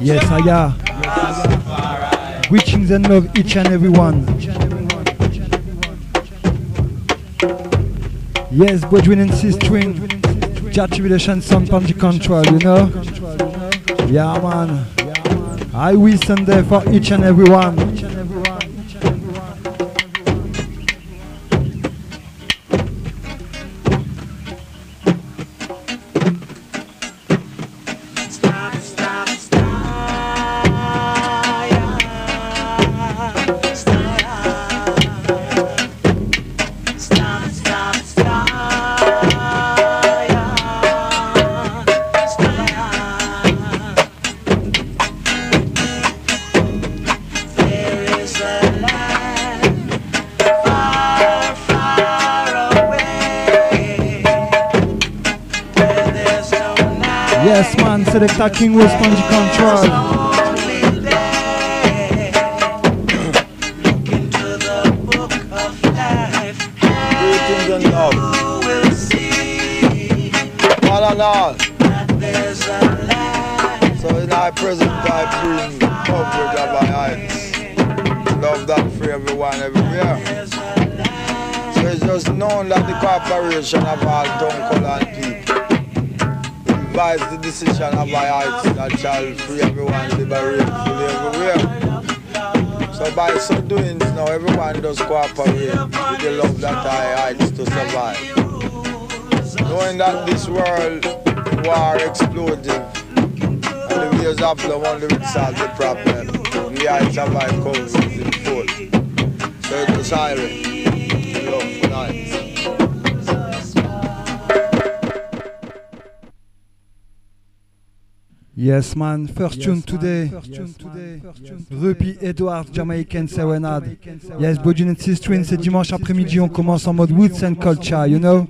Yes, I are. Greetings and love each and every one. Yes, Bodwin and Sistering. Jah Tribulation Sound Punch Control, you know? Yeah, man. I will Sunday for each and every one. Yes, man, Selecta King was Spongy Control. Greetings and love. All and all. So in our present I bring coverage of my heights. Love that for everyone everywhere. So it's just known that the corporation of all tongue, color and people advise the decision of my heights that shall free everyone liberate fully everywhere. So by so doing now everyone does cooperate with the love that I heights to survive. Knowing that this world war exploding and the ways of love only will solve the problem. The heights of my coverage in full. So it is silent. Love for nights. Yes, man. First tune today. Rupi Edwards, Jamaican Serenade. Yes, Bodwin and Sistering, c'est dimanche après-midi. On commence en mode Woods and Culture, you know?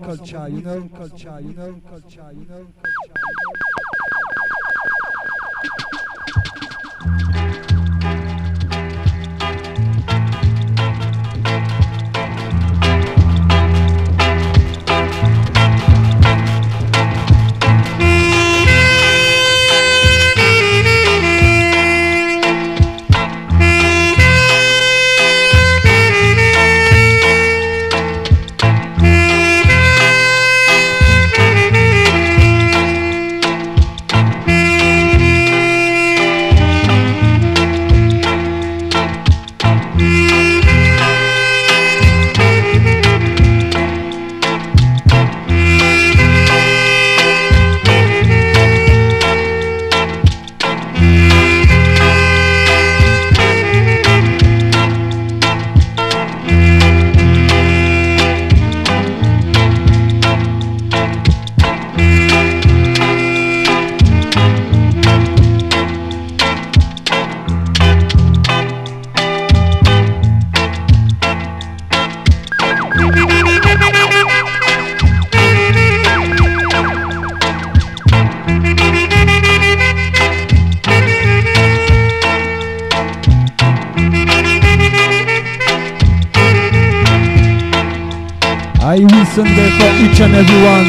I will Sunday for each and every one.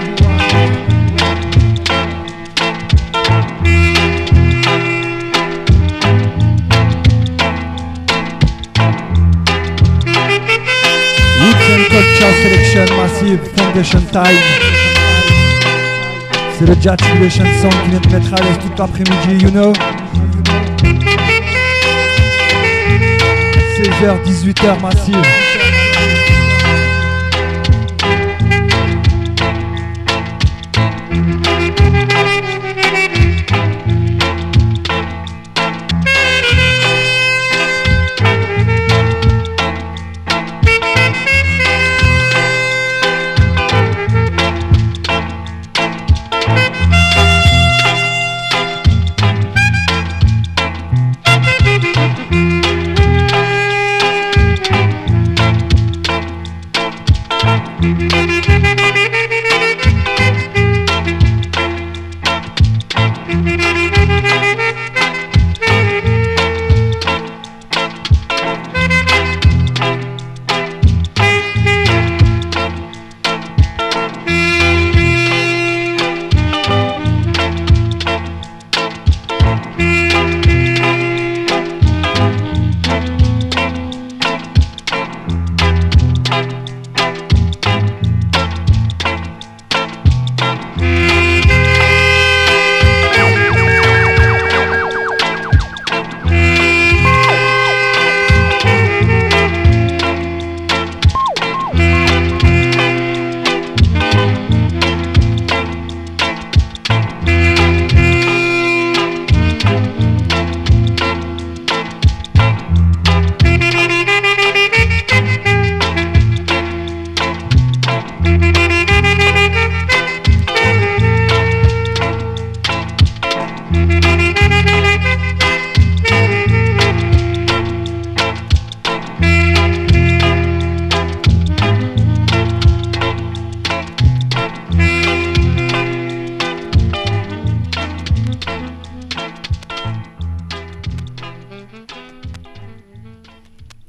Roots and Culture Selection Massive Foundation Time. C'est le Jah Tribulation Sound qui vient de mettre à l'aise tout l'après-midi, you know. 16h, 18h Massive.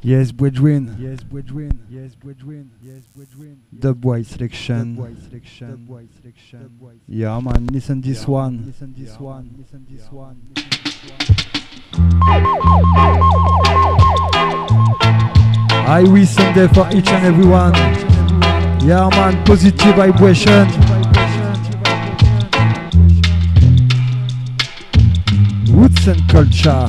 Yes, Bredwin. Dubwise selection. Yeah, man, listen this one. I wish someday for each and everyone. Yeah, man, positive vibration. Roots and culture.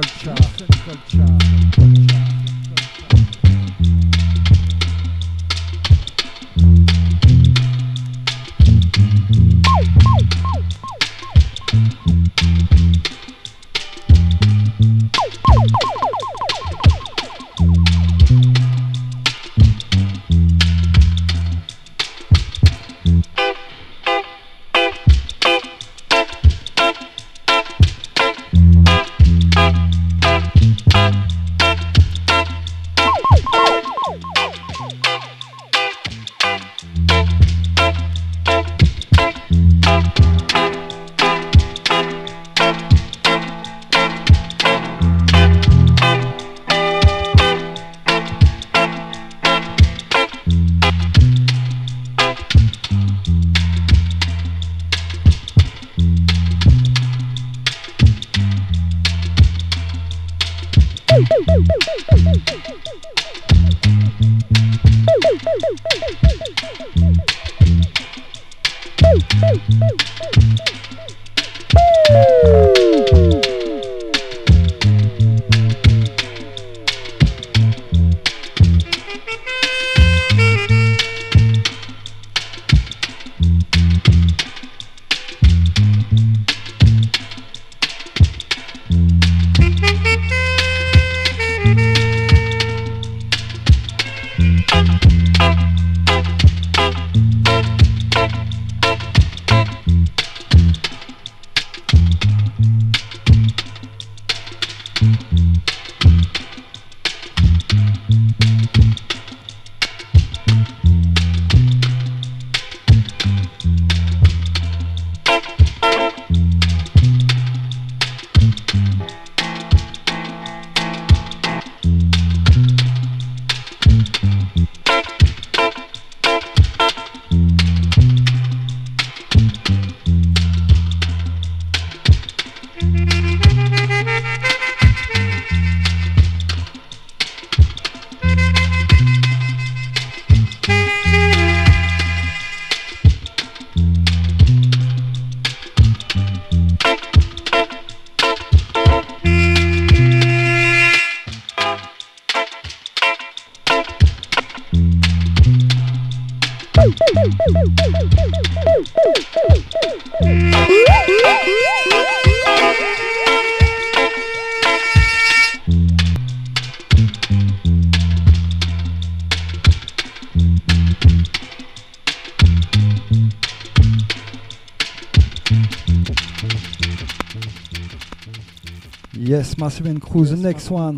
Yes, Massive and Crew, the next one.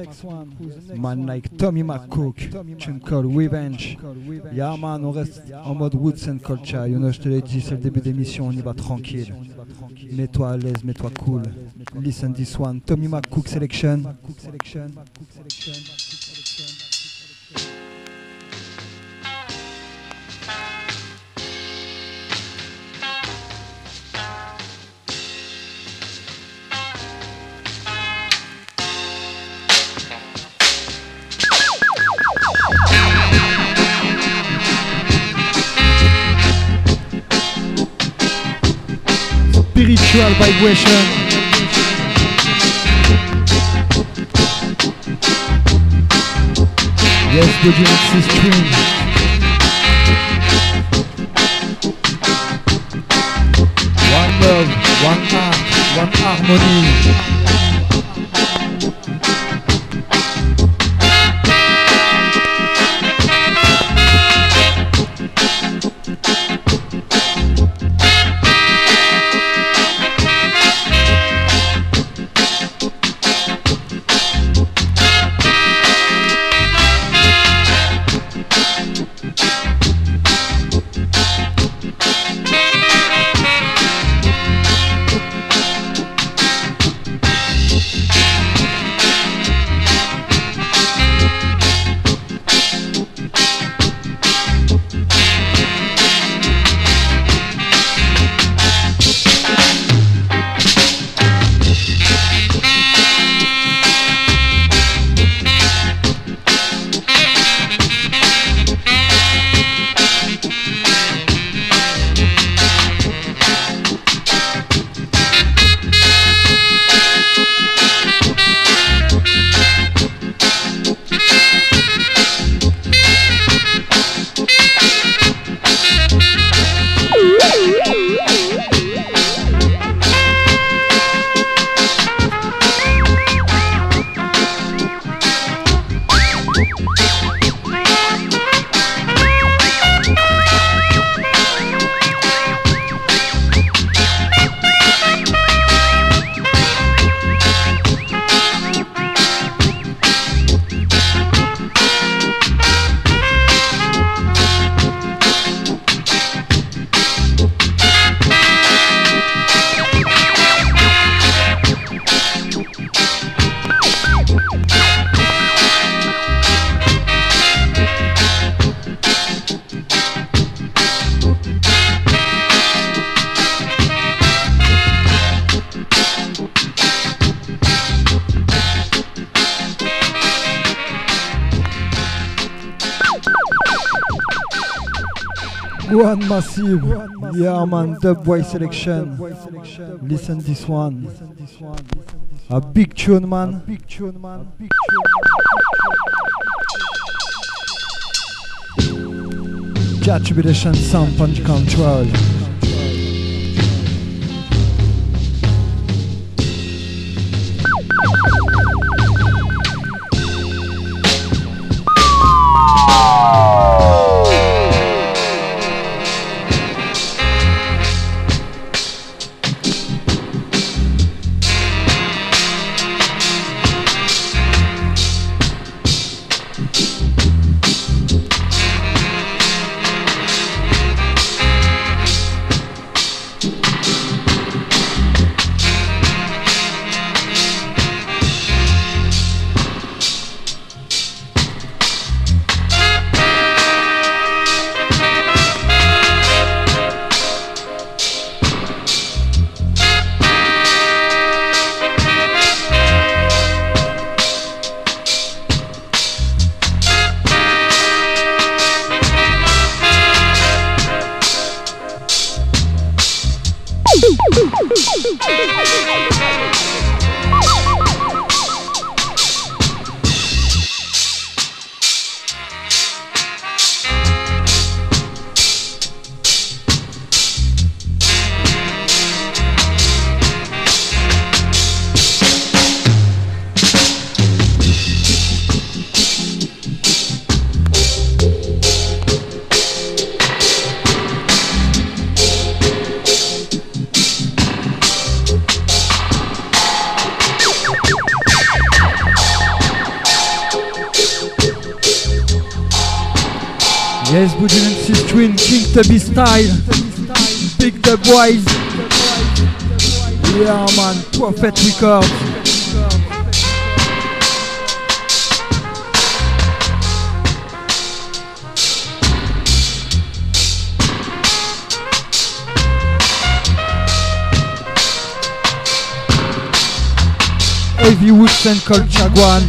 Man like Tommy McCook, tune called Revenge. Yeah man, on reste en mode Roots and Culture. You know, je te l'ai dit, c'est le début d'émission, on y va tranquille. Mets-toi à l'aise, mets-toi cool. Listen this one, Tommy McCook selection. Spiritual vibration. Yes, the Genesis string. One love, one art, one harmony. One massive. Yeah, man, Dubwise selection. Listen this one. A big tune, man. Judge sound punch control. Yes, Budinensis Twin, King Tubby style. Big Dubwise. Yeah, man, Prophet Records. Heavy Woods and Culture One.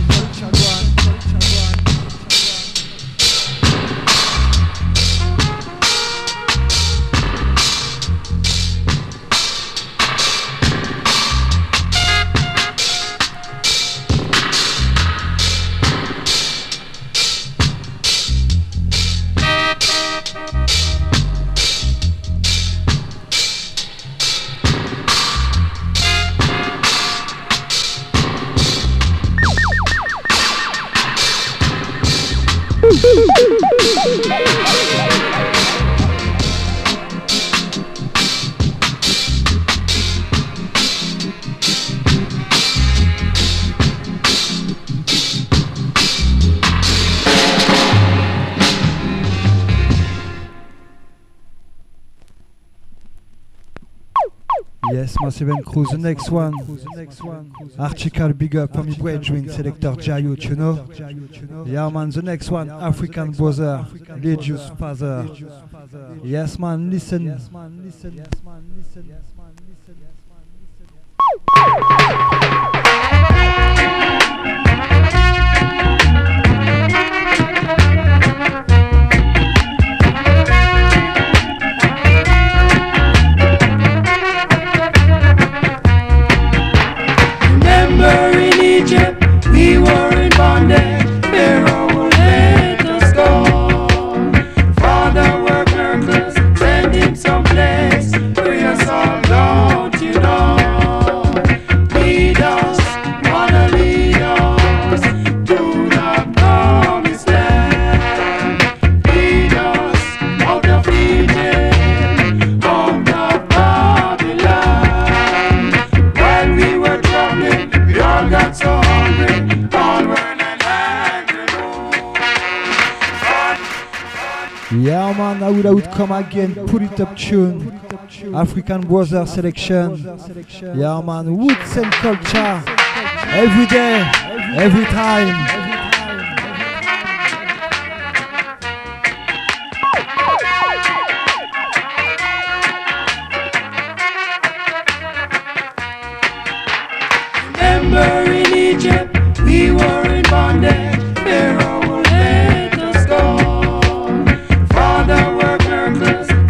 Yes, Massive and Crew, the next one. Archical big up from your Dream selector Jayut, you know. Yeah, man, the next one, African brother, Legious father. Yes, man, listen. We were in bondage, Pharaoh let us go. Father work miracles, send him someplace, free us all, don't you know? Lead us, wanna lead us to the promised land. Lead us out of Egypt, out of Babylon. While we were traveling, we all got so hungry. Yeah, man, I would come again, put it up tune. African brother selection. Yeah, man, Woods and Culture. Every day, every time. Remember in Egypt, we were in bondage. Pharaoh let us go. Father work miracles,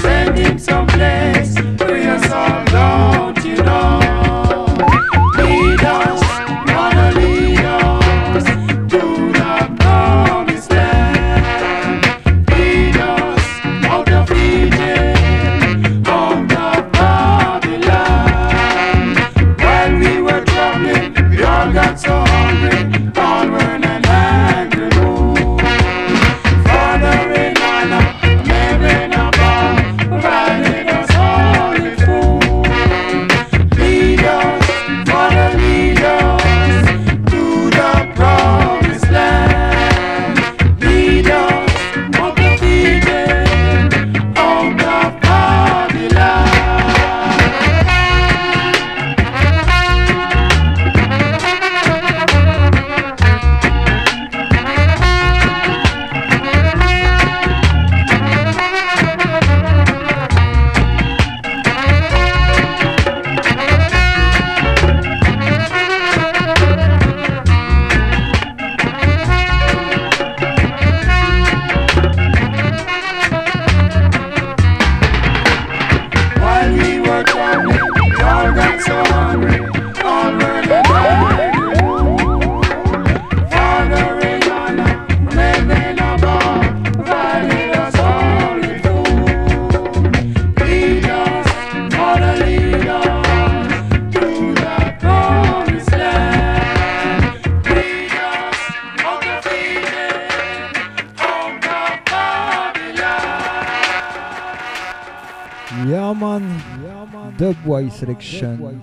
Yeah man, Dubwise selection.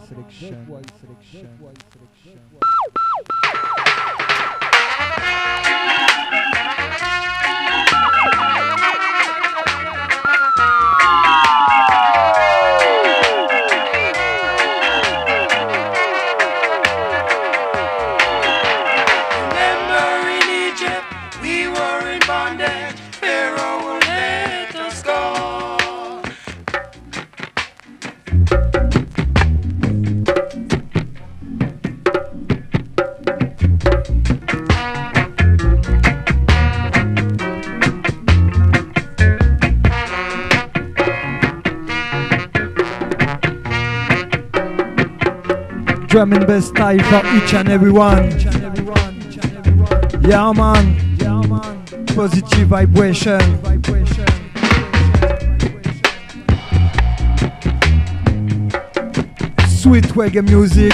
Drum and bass style for each and every one. Yeah man, positive vibration. Sweet reggae music.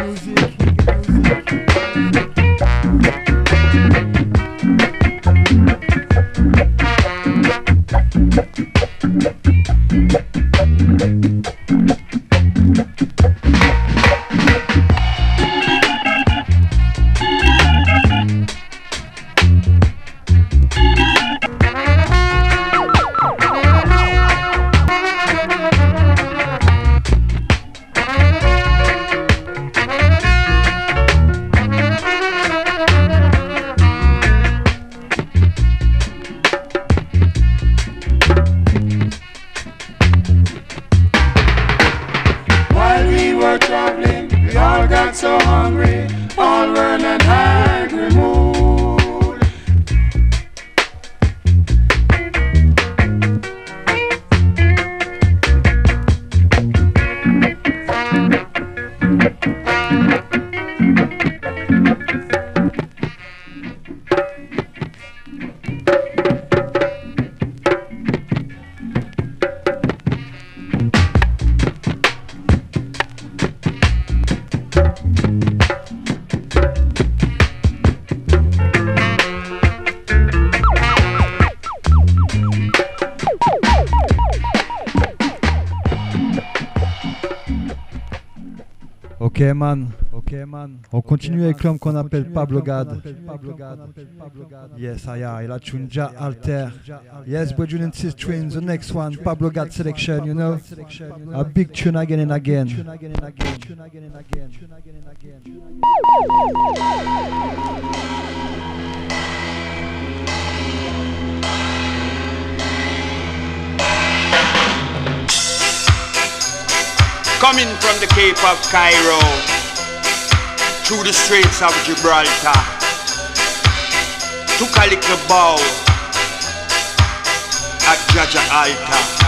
Ok man, on continue avec l'homme qu'on appelle Pablo Gad. Yes, aya, il a Chunja Alter. Yes, we're doing twins. The next one, Pablo Gad selection, you know. A big tune again and again. Coming from the Cape of Cairo, through the Straits of Gibraltar, took a little bow at Jaja Altar.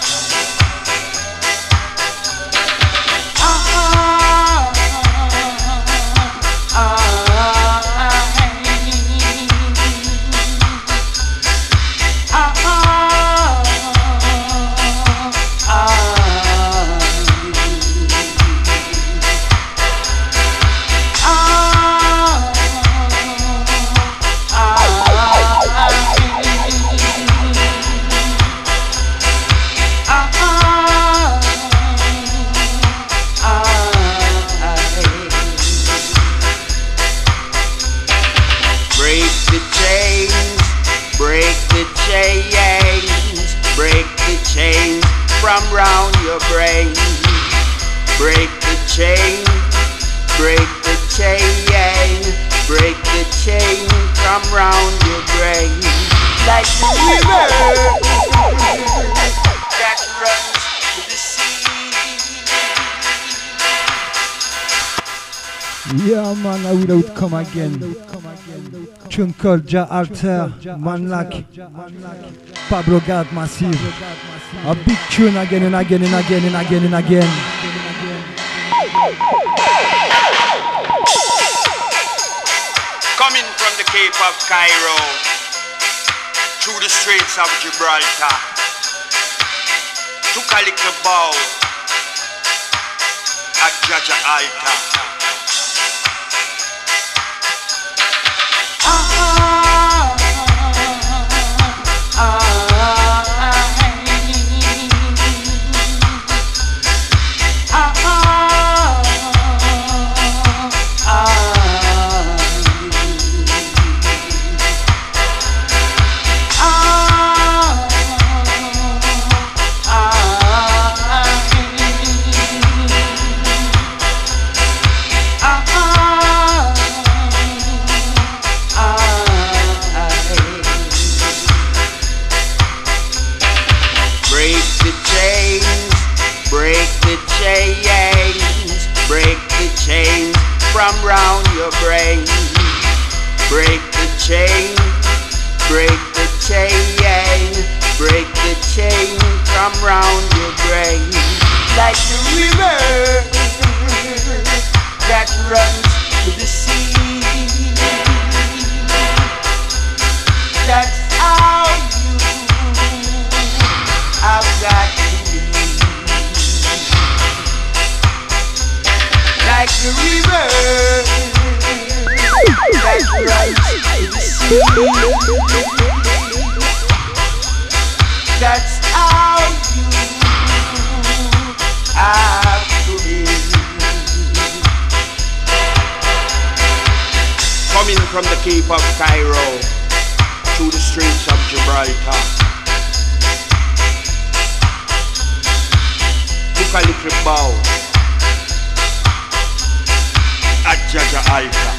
From round your brain, break the chain, break the chain, break the chain from round your brain, like the river that runs to the sea. Yeah man, I will come again. Tune called Ja Alter, Manlak, Pablo Gad Massive. A big tune again and again and again and again and again. Coming from the Cape of Cairo, through the Straits of Gibraltar, took a little bow at Jaja Altar. chains, break the chains from round your brain. Break the chain, break the chain, break the chain from round your brain. Like the river that runs to the sea. That's how you have got to be. Like the river that runs to the sea. That's how you have to be. Coming from the Cape of Cairo through the streets of Gibraltar, took a little bow at Jaja Alta.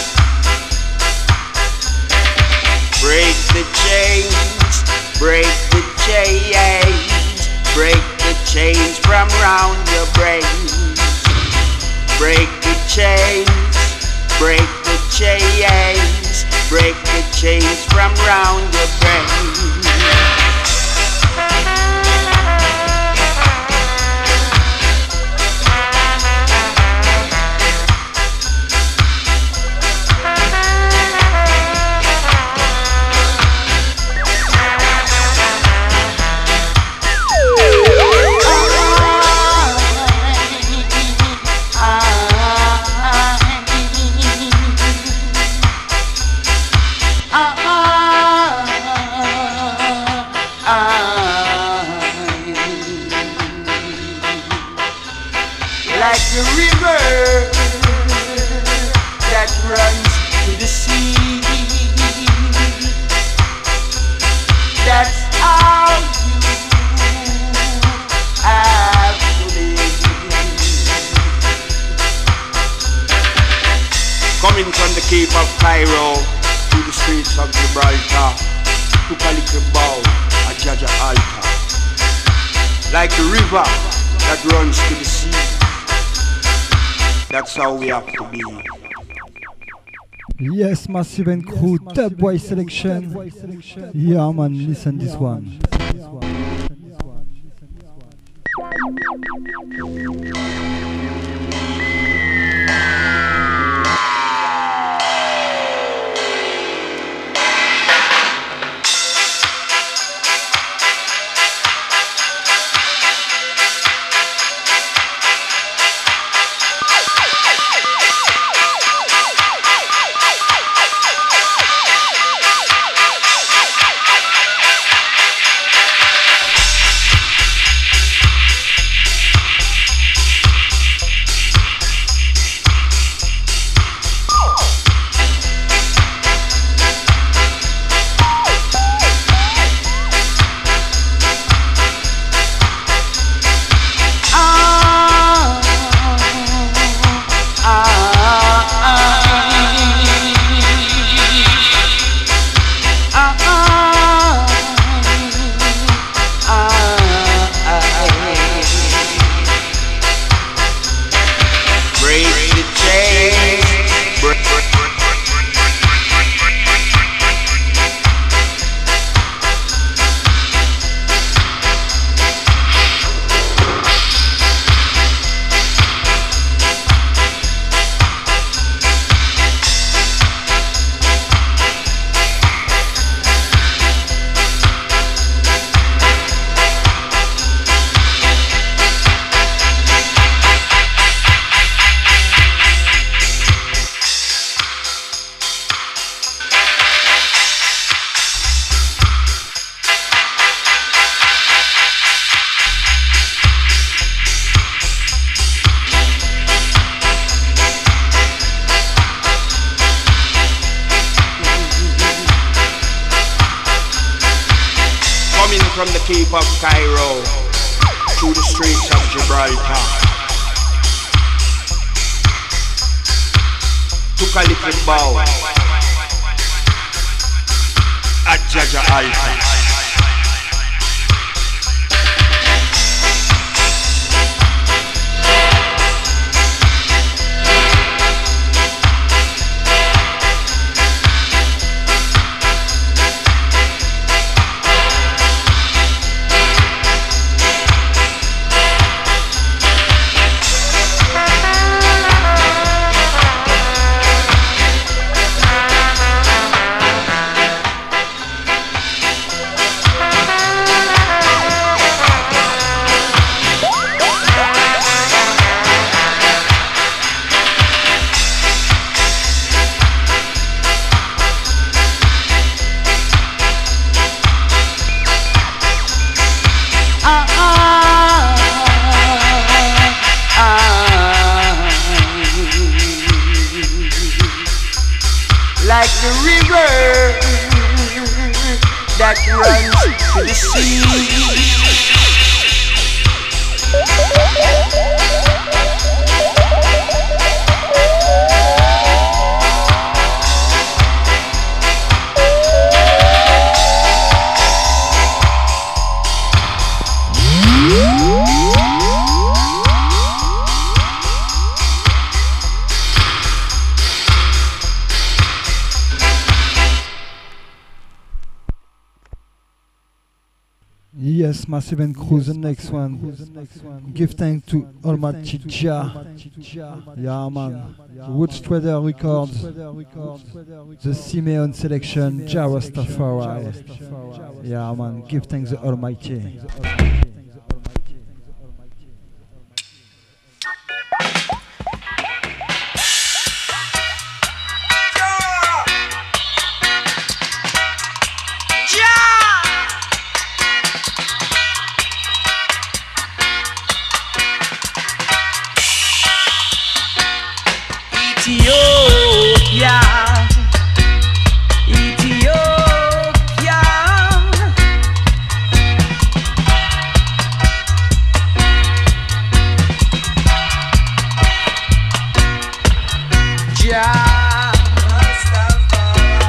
Break the chains, break the chains, break the chains from round your brain. Break the chains, break the chains, break the chains from round your brain. Like the river that runs to the sea. That's how you have to live. Coming from the Cape of Cairo to the streets of Gibraltar, took a little bow at Jaja Alta. Like the river that runs to the sea. That's how we have to be. Yes, Massive and Crew, Dubwise selection. Yeah, man, listen this one. From the Cape of Cairo through the streets of Gibraltar, took a little bow at Jaja Alta. that runs to the sea. Yes, Massive and Crew, the next one. Give thanks to Almighty Jah. Yeah, man. Woods Trader Records. The Simeon Selection, Jah Rastafari. Yeah, man. Give thanks to Almighty. Ethiopia, Ethiopia, Jah Rastafari,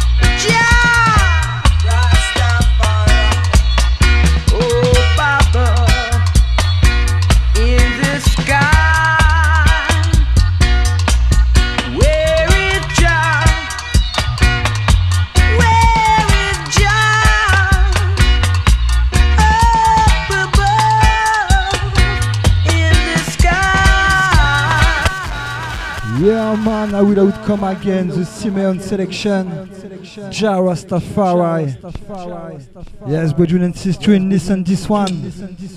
Jah Rastafari, oh Baba, in the sky. Yeah, man, I will outcome again the Simeon Selection, Jah Rastafari. Yes, but you insist to listen this one.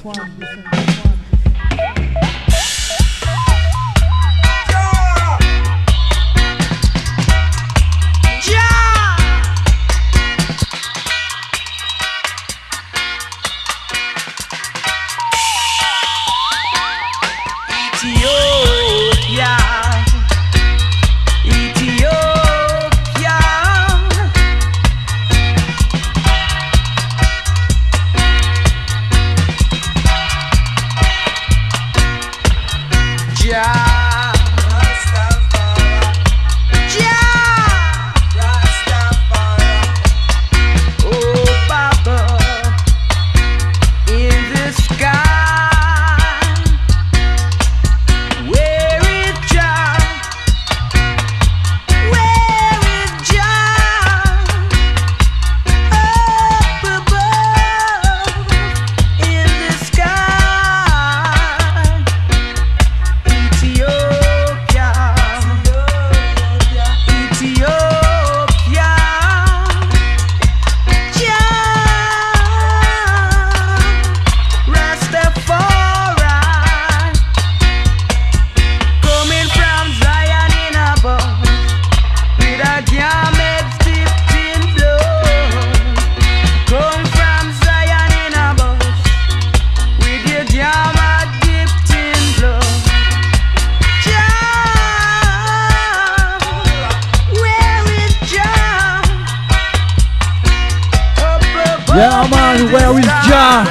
Yeah, man, where is Jah?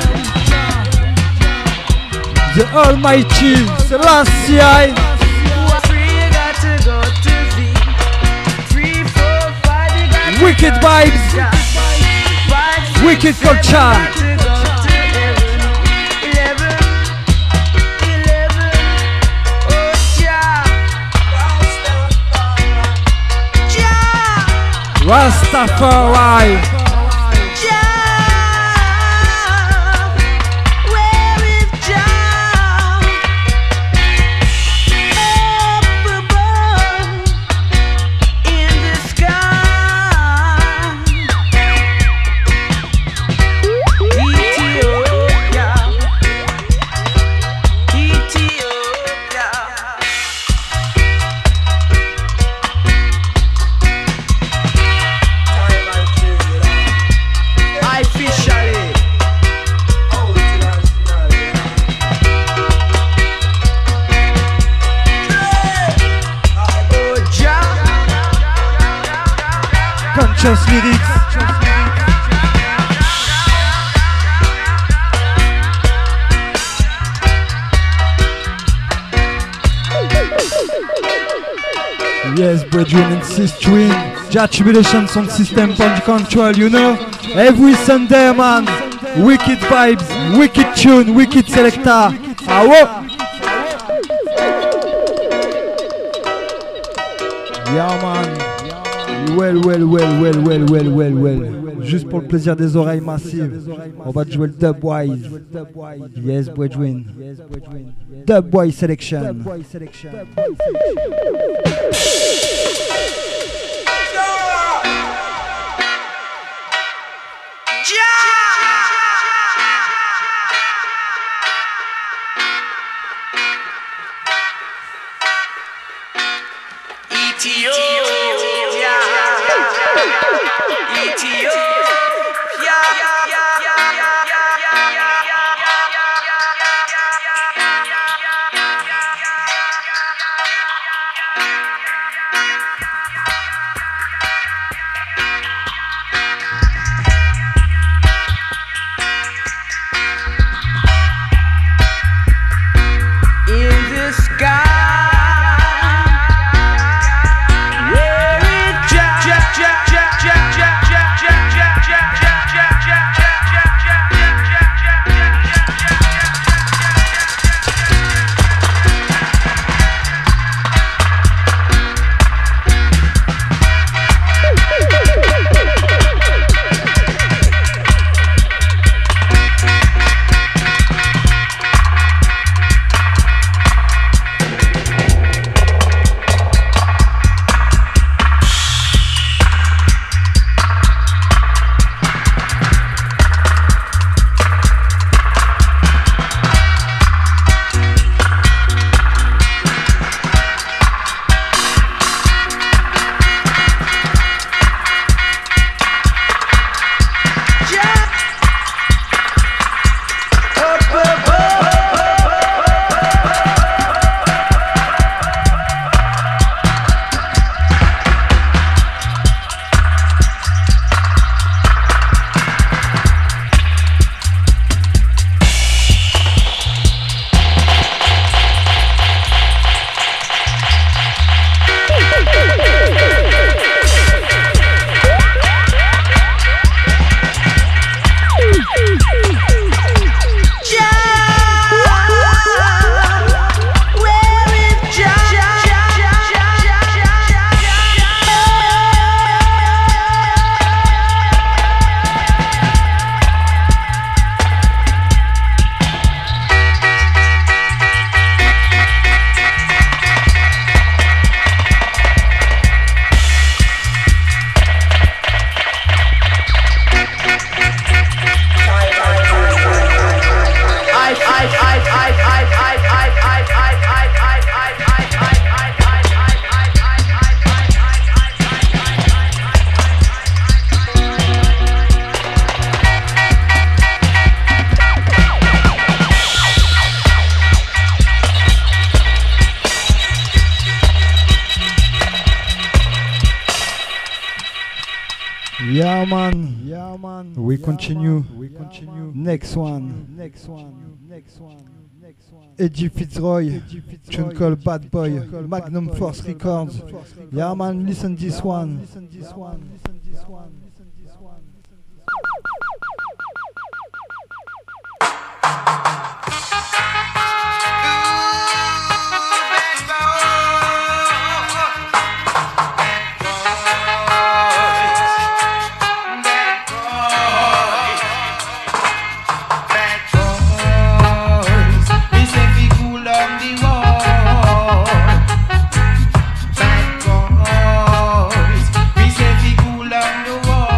The Almighty Selassie. Wicked vibes, wicked culture. Rastafari. Conscious lyrics. Brethren insist to win. Jah Tribulation Sound System Punch Control, you know. Every Sunday, man. Wicked vibes, wicked tune, wicked selector. Awo! Yeah, man. Well. Juste pour le plaisir des oreilles massives, on va jouer le Dubwise. Yes, Brethren. Dubwise selection. Yeah man. We continue. Next one. Eddie Fitzroy, tune called Bad Boy, Magnum Force Records. Yeah man, listen this one. We say we cool on the wall.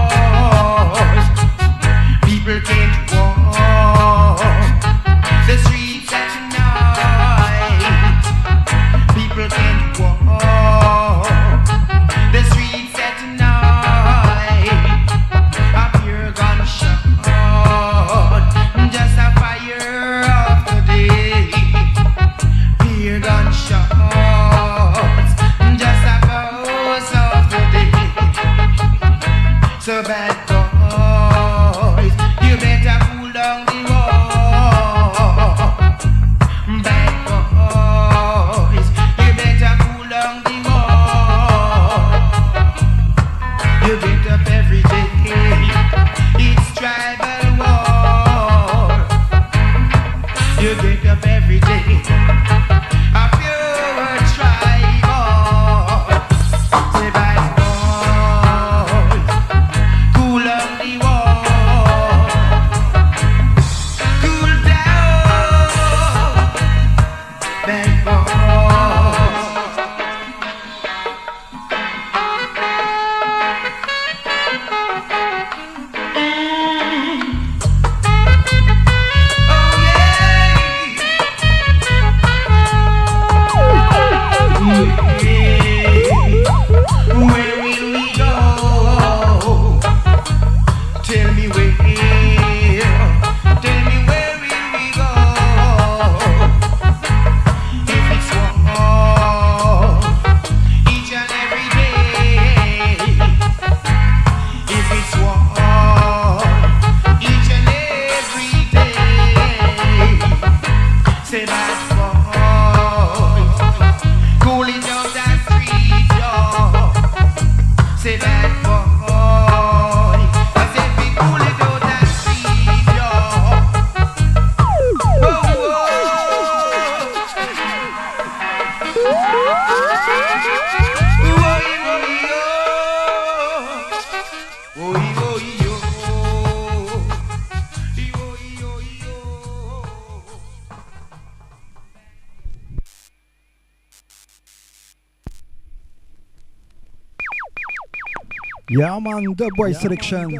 Yeah man, the boy selection.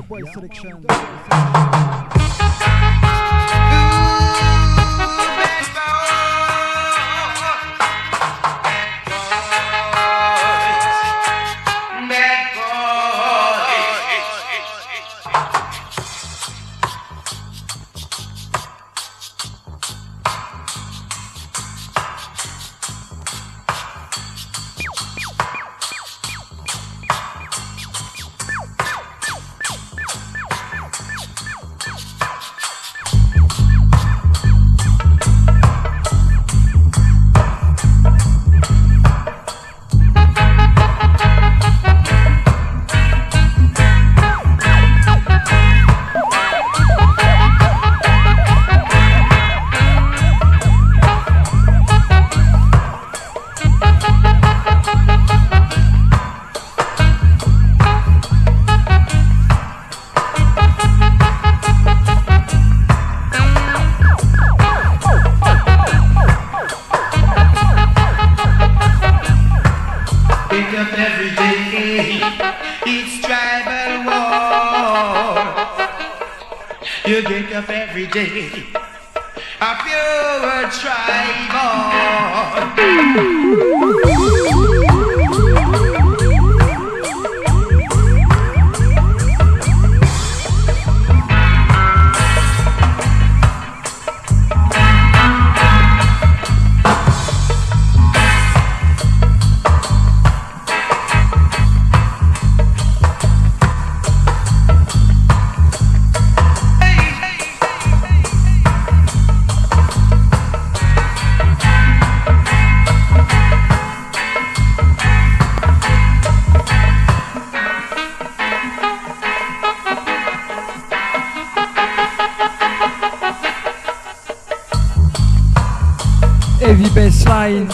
Heavy bassline.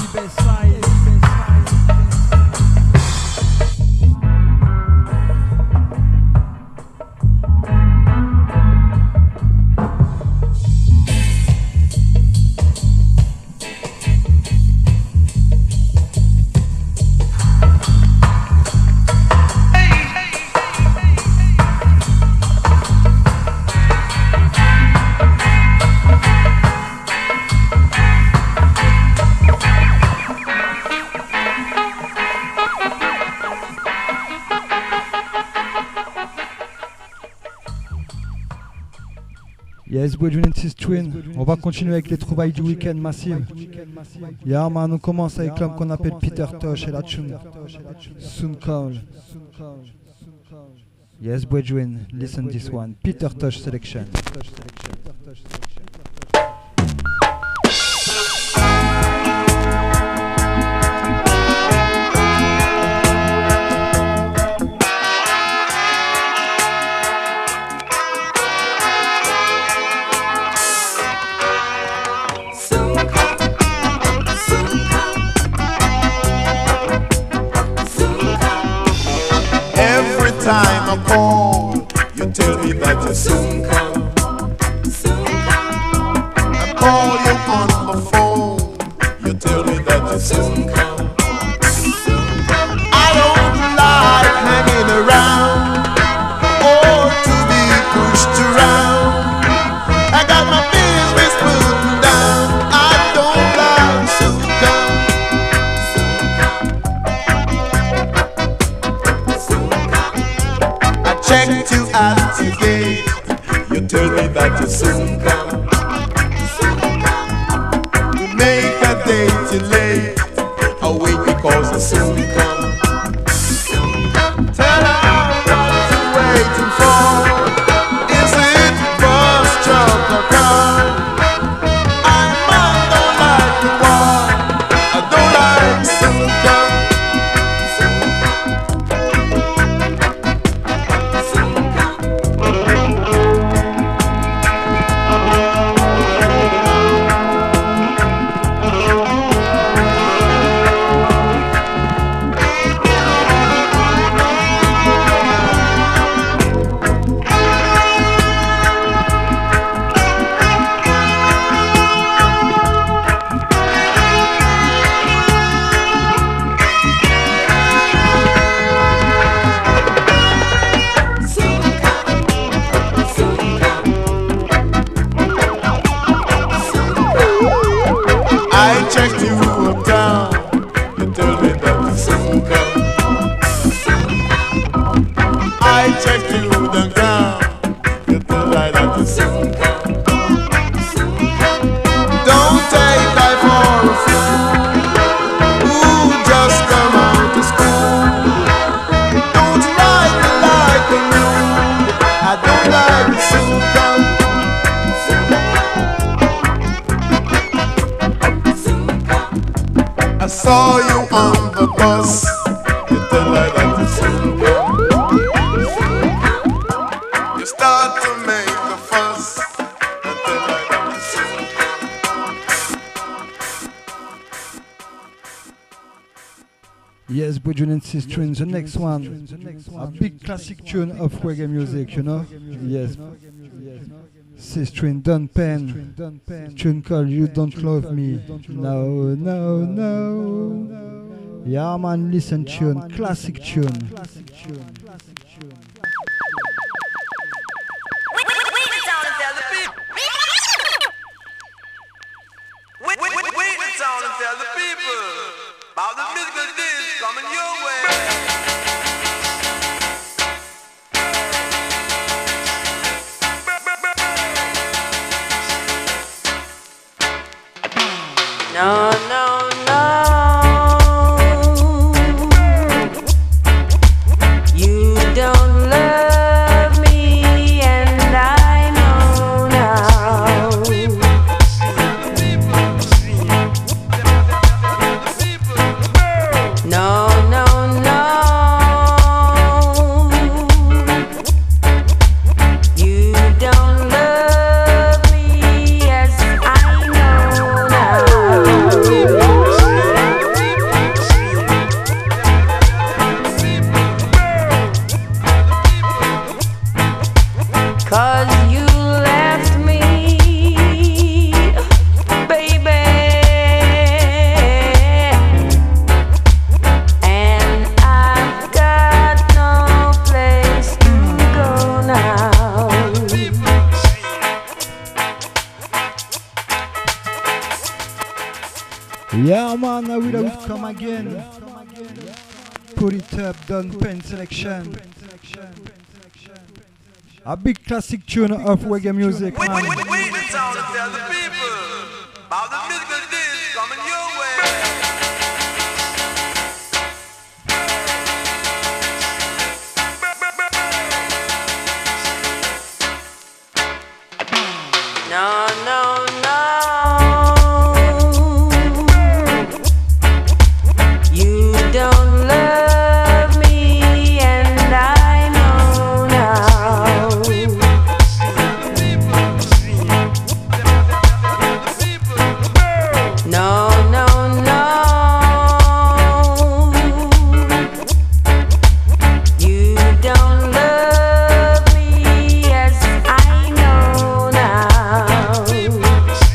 Yes, Boy Twin, on va continuer avec les trouvailles du week-end massive. Yeah man, on commence avec l'homme qu'on appelle Peter Tosh et la tune Soon Call. Yes, Boy listen this one, Peter Tosh selection. Time I call, you tell me that you soon come. I call you on the phone, you tell me that you soon come. I don't like hanging around or to be pushed around. I got my business put down. I don't like soon come. Checked you out today, you tell me that you soon come. You make a day too late, I wait because you soon come. Tell her what you're waiting for. Is it bus, truck or car? I don't like the war, I don't like soon come. checked you uptown. You told me that you soon come. I checked you downtown. You told me that you soon come. Don't take life for a fool who just come out of school. Don't like me like a mule. I don't like it soon come. I saw you on the bus. You tell like that you soon come. You start to make a fuss. You tell like that you soon come. Yes, Bujun and Sister in the next one. A big classic tune of reggae music, you know? Yes. Sister in Don Penn. Tune called You Don't Love Me. No, no, no. Yeah, man, listen tune. Classic tune. About the musical disc coming your way. No, no, no. You don't love me, and I know now. No, no, no. You don't love me as I know now. 'Cause you left me, baby, and I've got no place to go now. Yeah, man, I will come again. Put it up, Don Penn selection. A big classic tune of reggae music, man. Wait, the sound to tell the people about the musical disc coming your way. No, no, no. You don't love me, and I know now. No, no, no. You don't love me as I know now.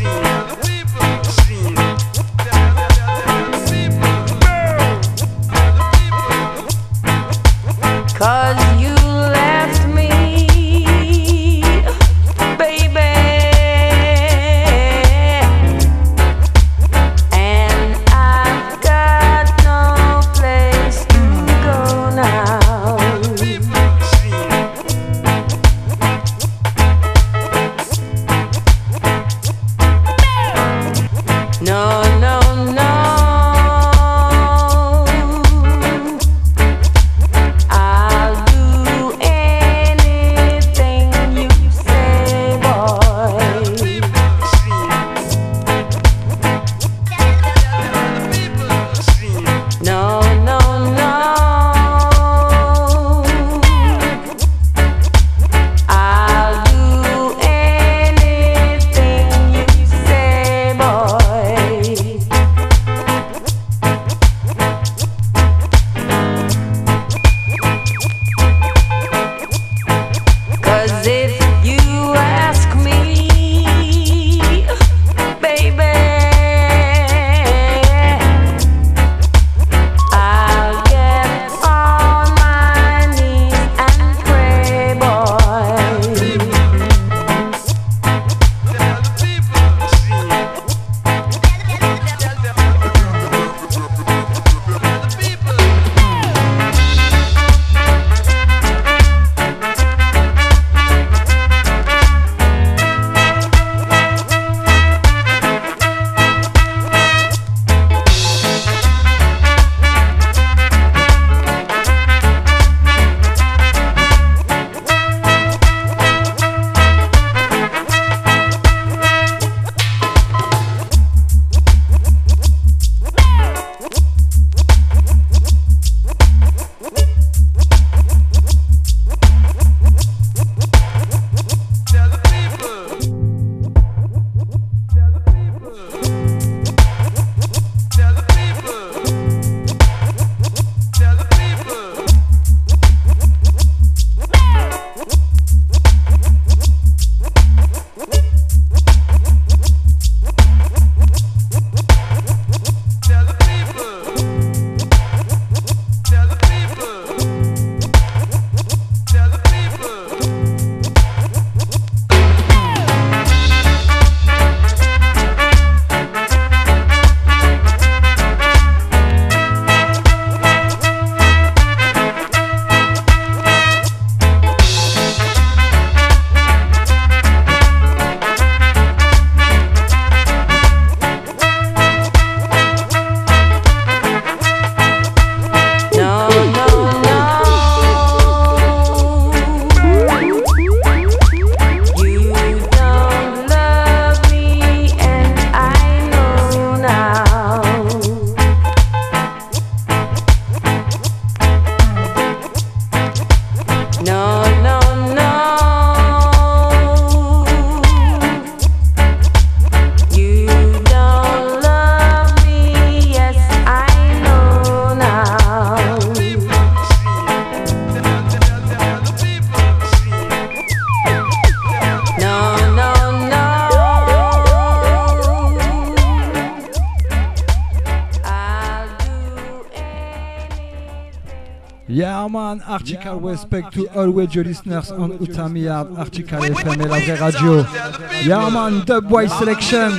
Yeah man, article respect to all radio listeners on Utamiya, article FM et la vraie radio. Yeah man, dubwise selection.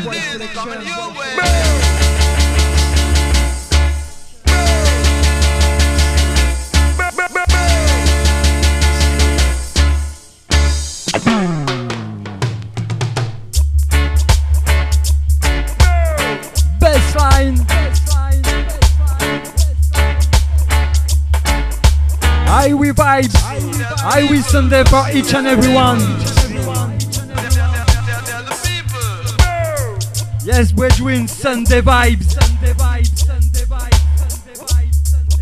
Bassline. Highway vibes, Highway Sunday for each and everyone. Yes, we're doing Sunday vibes. Sunday vibes, Sunday vibes, Sunday vibes, Sunday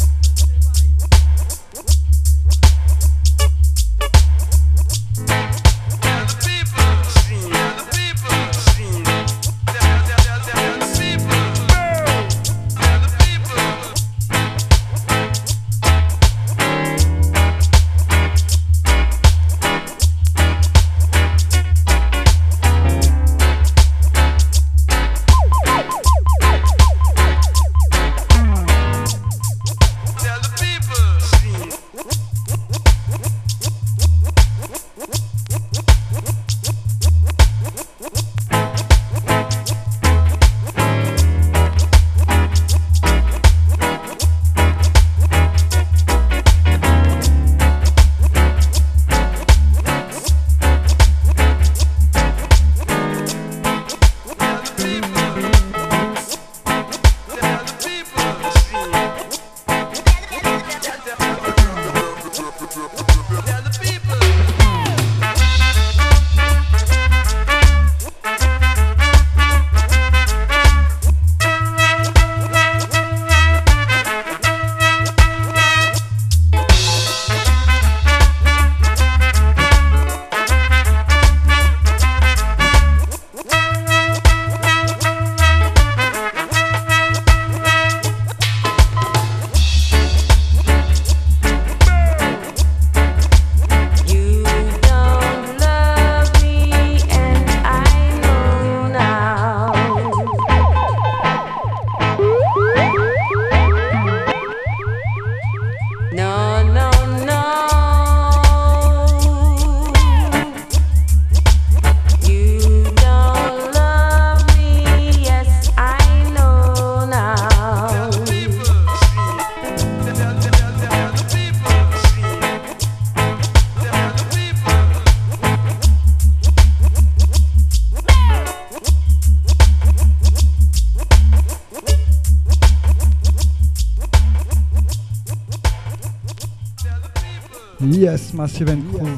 Yes, Massive and Crew.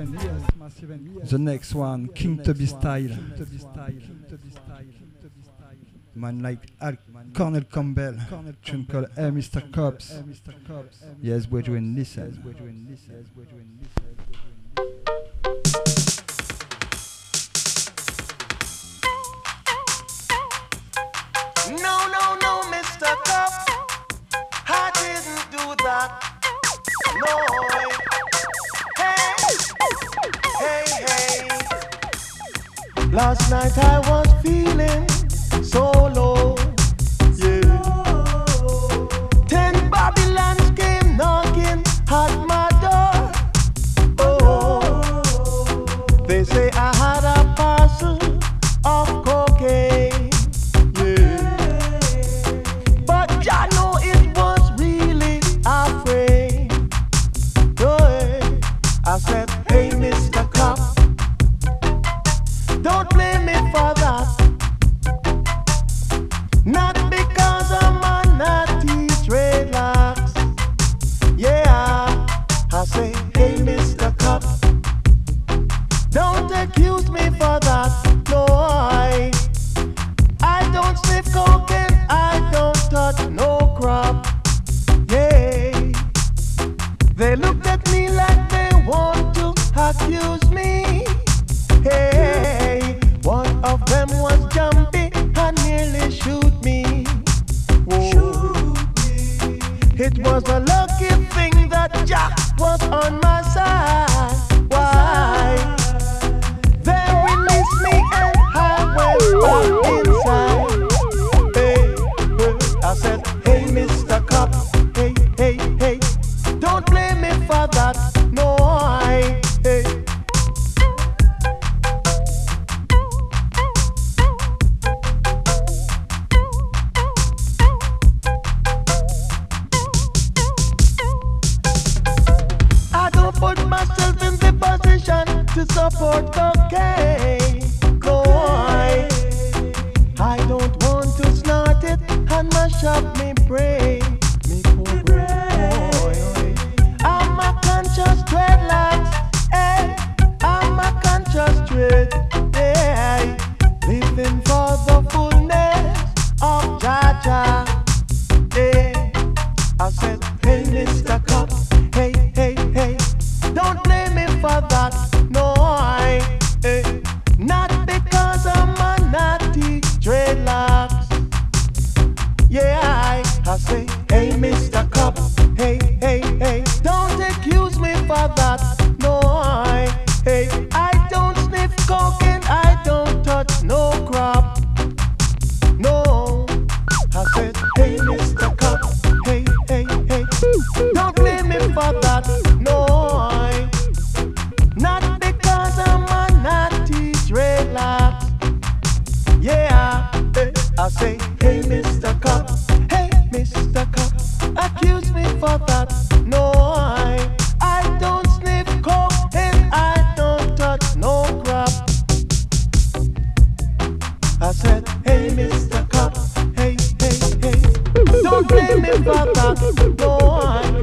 The next one, King Tubby style. Man like Cornel Campbell, tune called Hey Mr. Cops. Yes, we're doing listen. No, Mr. Cop, I didn't do that. No. Hey. Last night I was feeling so low. Yeah. 10 Babylons came knocking at my door. Oh, they say I had a parcel of cocaine. I know it was really afraid. I said, hey, Mr. Cop, don't blame me for that. I said, hey, Mr. Cop, hey, hey, hey. Don't blame me for that, go on.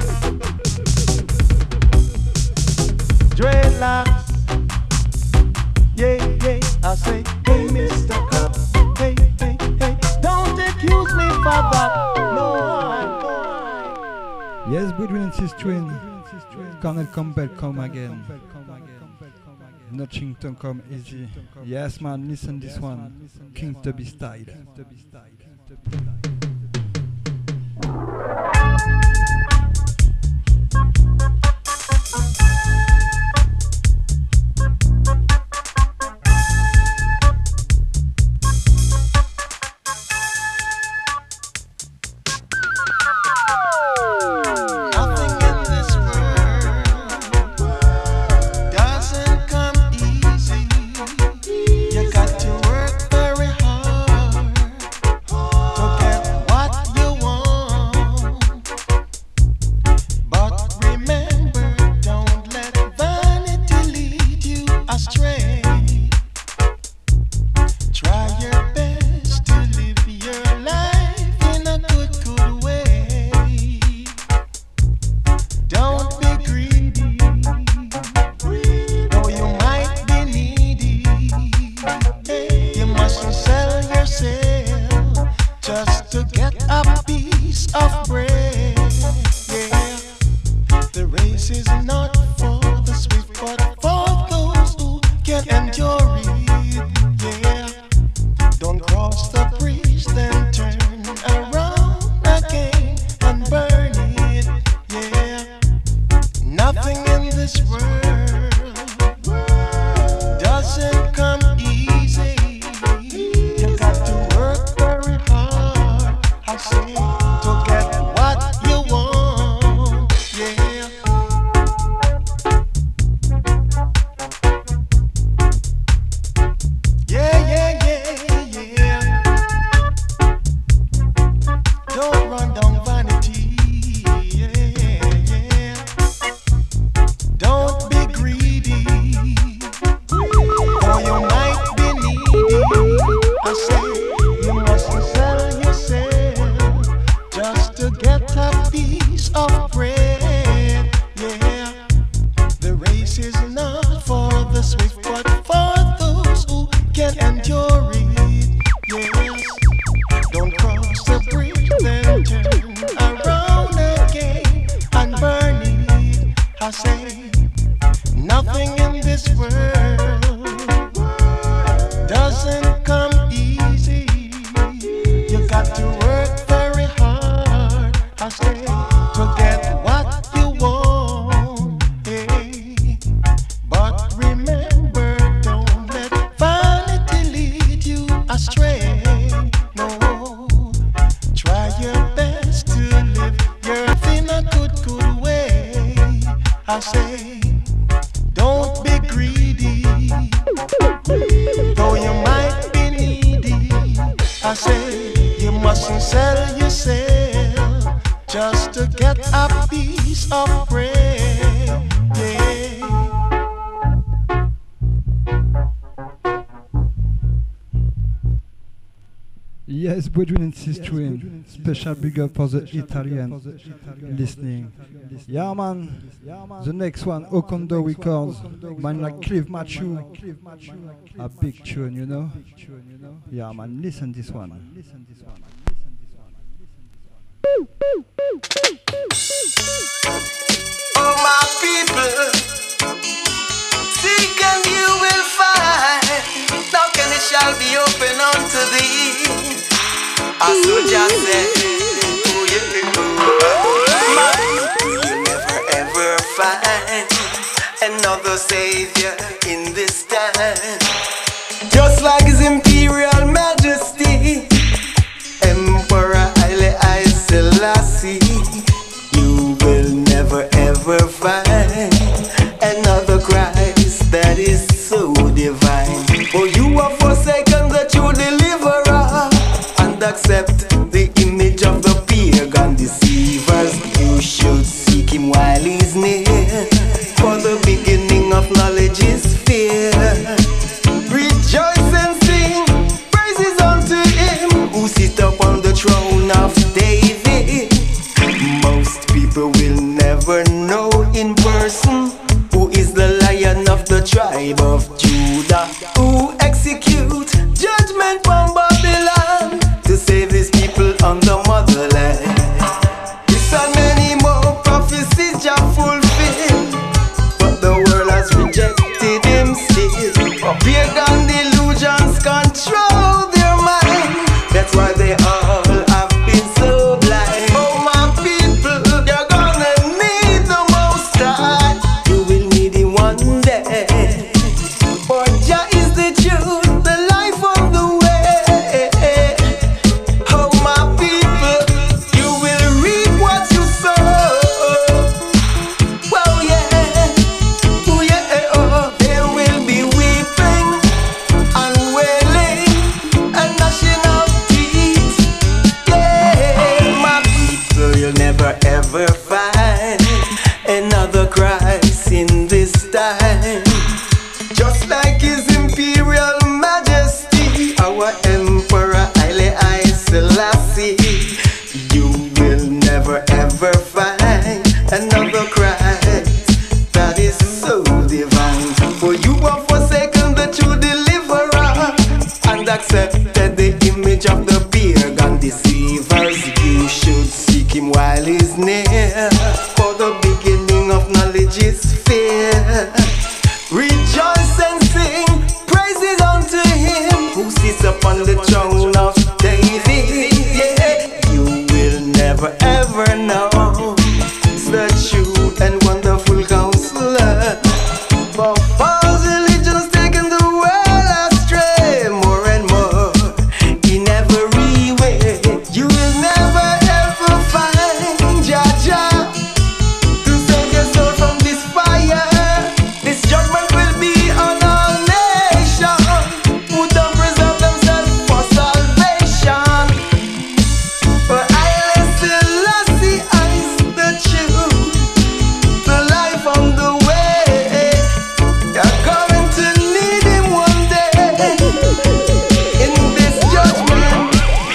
Dreadlocks, yeah, yeah. I say, hey, Mr. Cop, hey, hey, hey. Don't accuse me for that, no one. Yes, between and twin. Colonel Campbell come again. Nothing to come easy. Yes, man, listen this one. King Tubby style. Yes, Brethren and Sisters, special big up for the Italian listening. Yeah, man, the next one, Okondo Records, man like Cliff Machu, a big tune, you know? Yeah, man, listen this one. Oh, my people, seek and you will find. Now can it shall be open unto thee. As so just said, oh yeah, my people, you'll never ever find another savior in this time. Just like His Imperial Majesty, Emperor Haile Selassie, you will never ever find another Christ that is so divine. For you are forsaken the true deliverer, and accept the image of the pagan deceivers. You should seek him while he's near, for the beginning of knowledge is fear. Rejoice and sing, accepted the image of the pagan deceivers. You should seek him while he's near, for the beginning of knowledge is fear. Rejoice and sing praises unto him who sits upon the throne of David. Yeah, you will never ever know the true and wonderful counselor. For false religion's taken the world astray more and more. In every way, you will never ever find Jah to save your soul from this fire. This judgment will be on all nations who don't preserve themselves for salvation. But I Selassie is the truth, the life on the way. You're going to need him one day in this judgment.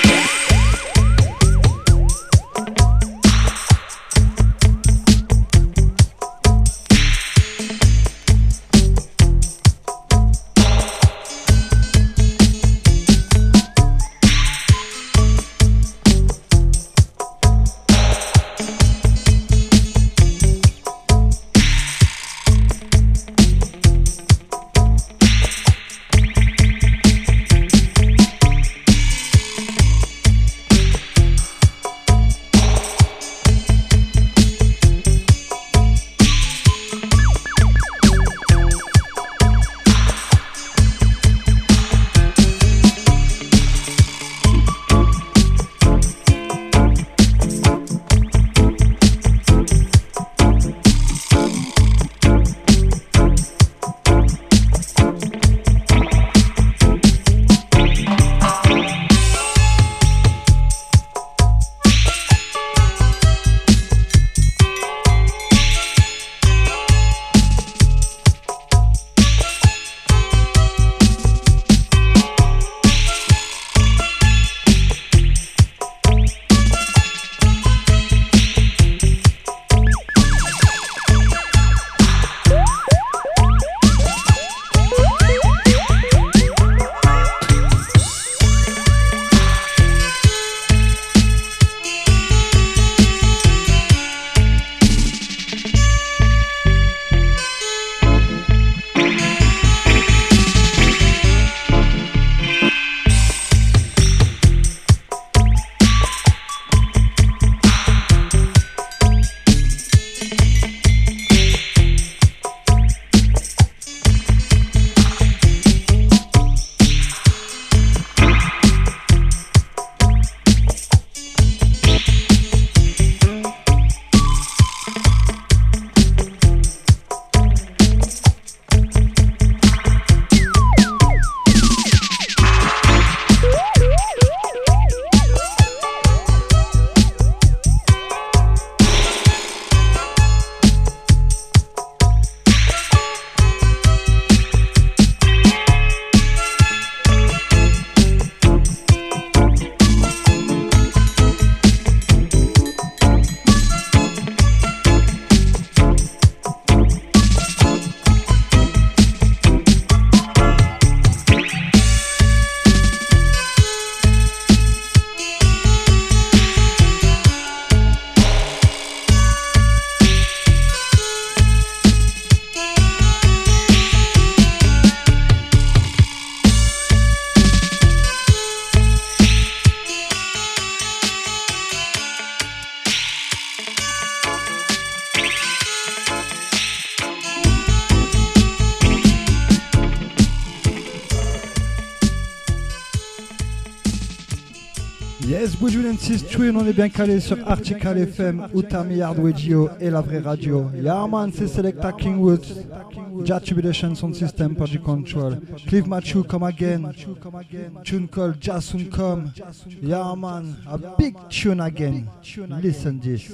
Yes, Bujulen 6-3, on est bien calé sur Article FM, Utami Hard Radio et la vraie radio. Yeah man, c'est Selecta King Woods, Jah Tribulation Sound System, Party Control. Clive Machu come again, tune called Jasun Come. Yeah man, a big tune again. Listen this.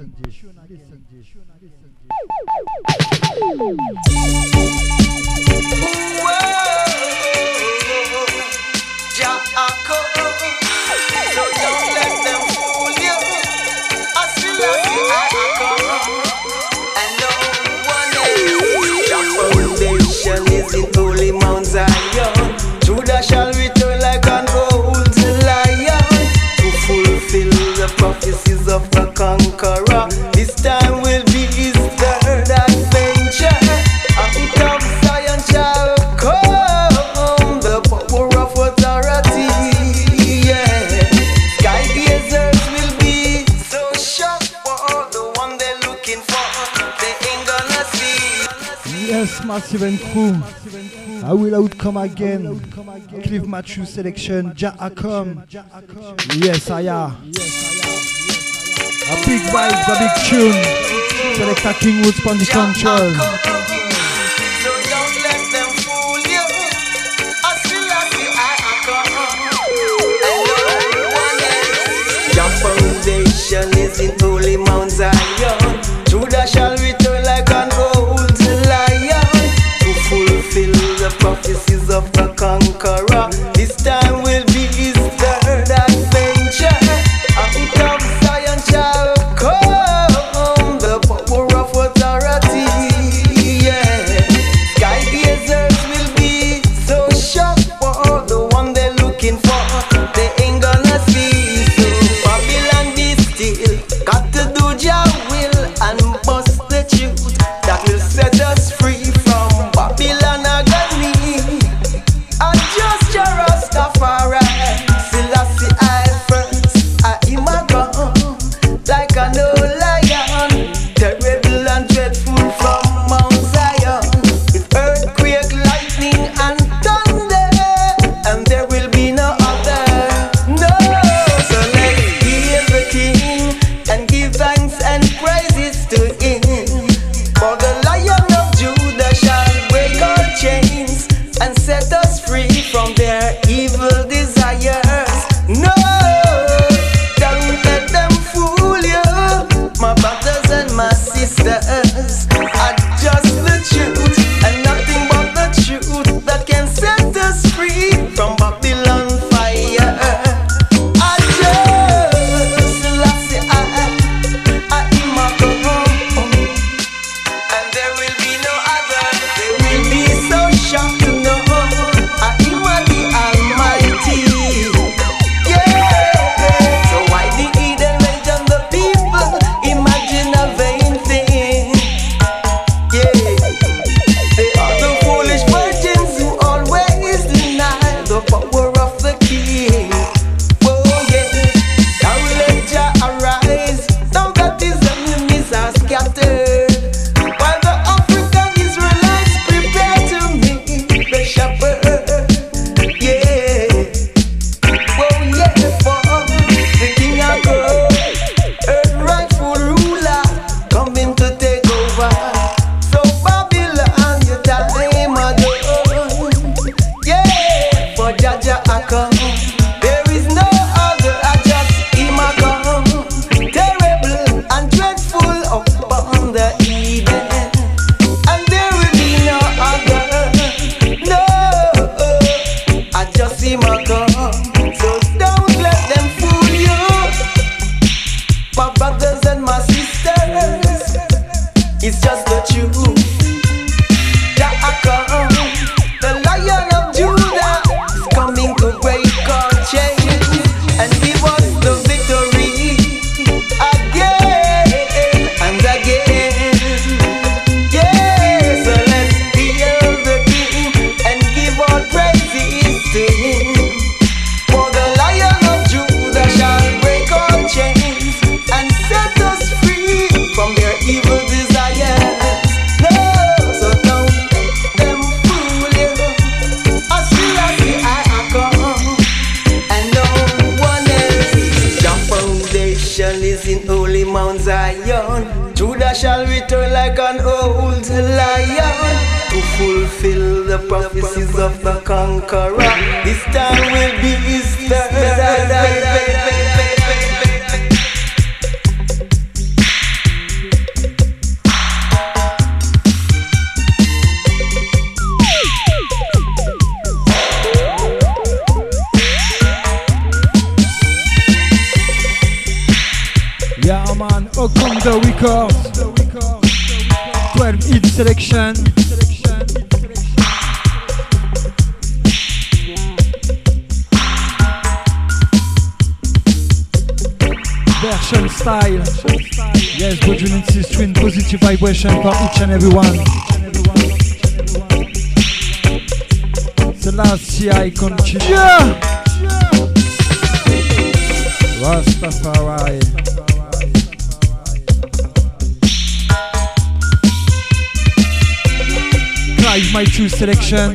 So don't let them fool you. I still love you, I come. And no one else. Your foundation is in holy Mount Zion. Judah shall return like Massive and Crew. I will outcome again. Cliff Matthews selection. Ja Acom. Yes, I am. A big vibes, a big tune. Selecta King Woods on the control. So don't let them fool you. I still have the Your foundation is in holy Mount Zion. Judah shall return like an old lion to fulfill the prophecies of the conqueror. This time will be his third adventure. Out of Zion shall come the power of authority. Yeah, sky gazers will be so shocked for the one they're looking for. They ain't gonna see. So Babylon be still. Got to do your will and bust the truth that will set us free from Babylon agony. I just your Rastafari. Selassie I first. I am a gun like an old lion, terrible and dreadful from Mount Zion, with earthquake, lightning and thunder, and there will be no other. No, so let's hear the King and give thanks and praises to him. For the Lion of Judah shall break our chains and set us free from their evil desires. No, don't let them fool you, my brothers and my sisters. Adjust the truth and nothing but the truth that can set us free from Babylon fire. Adjust, Selassie, I am a God, and there will be no other. They will be so shocked to know I am the Almighty. Yeah, so why the Eden rage on the people? Imagine a vain thing. Yeah, they are the foolish virgins who always deny the power of the King. Oh yeah, now let Jah arise. Now that his enemies are scattered, while the African Israelites prepare to meet the shepherd. Yeah, oh yeah, for the King of God, earth rightful ruler, coming to take over. So Babylon, your time are done. Yeah, for Jaja I come. There is no other, I just him a come. Terrible and dreadful upon the Eden, and there will be no other. No, I just see my come. So don't let them fool you, my brothers and my sisters. It's just the truth. Jah I come, the Lion of Judah is coming to break our chains and give us the victory again and again. Yeah, so let's hail the King and give all praises to him. For the Lion of Judah shall break our chains and set us free from their evil desires. No, so don't let them fool you. I see I come, and no one else. Your foundation is in holy Mount Zion. Judah shall return like an old lion to fulfill the prophecies of the conqueror. This time will be his third adventure. Yeah, man, Okonda Records. 12 hit selection. Version style. Yes, but you need to stream positive vibration for each and every one. Selassie continue. Rastafari. Drive My True selection.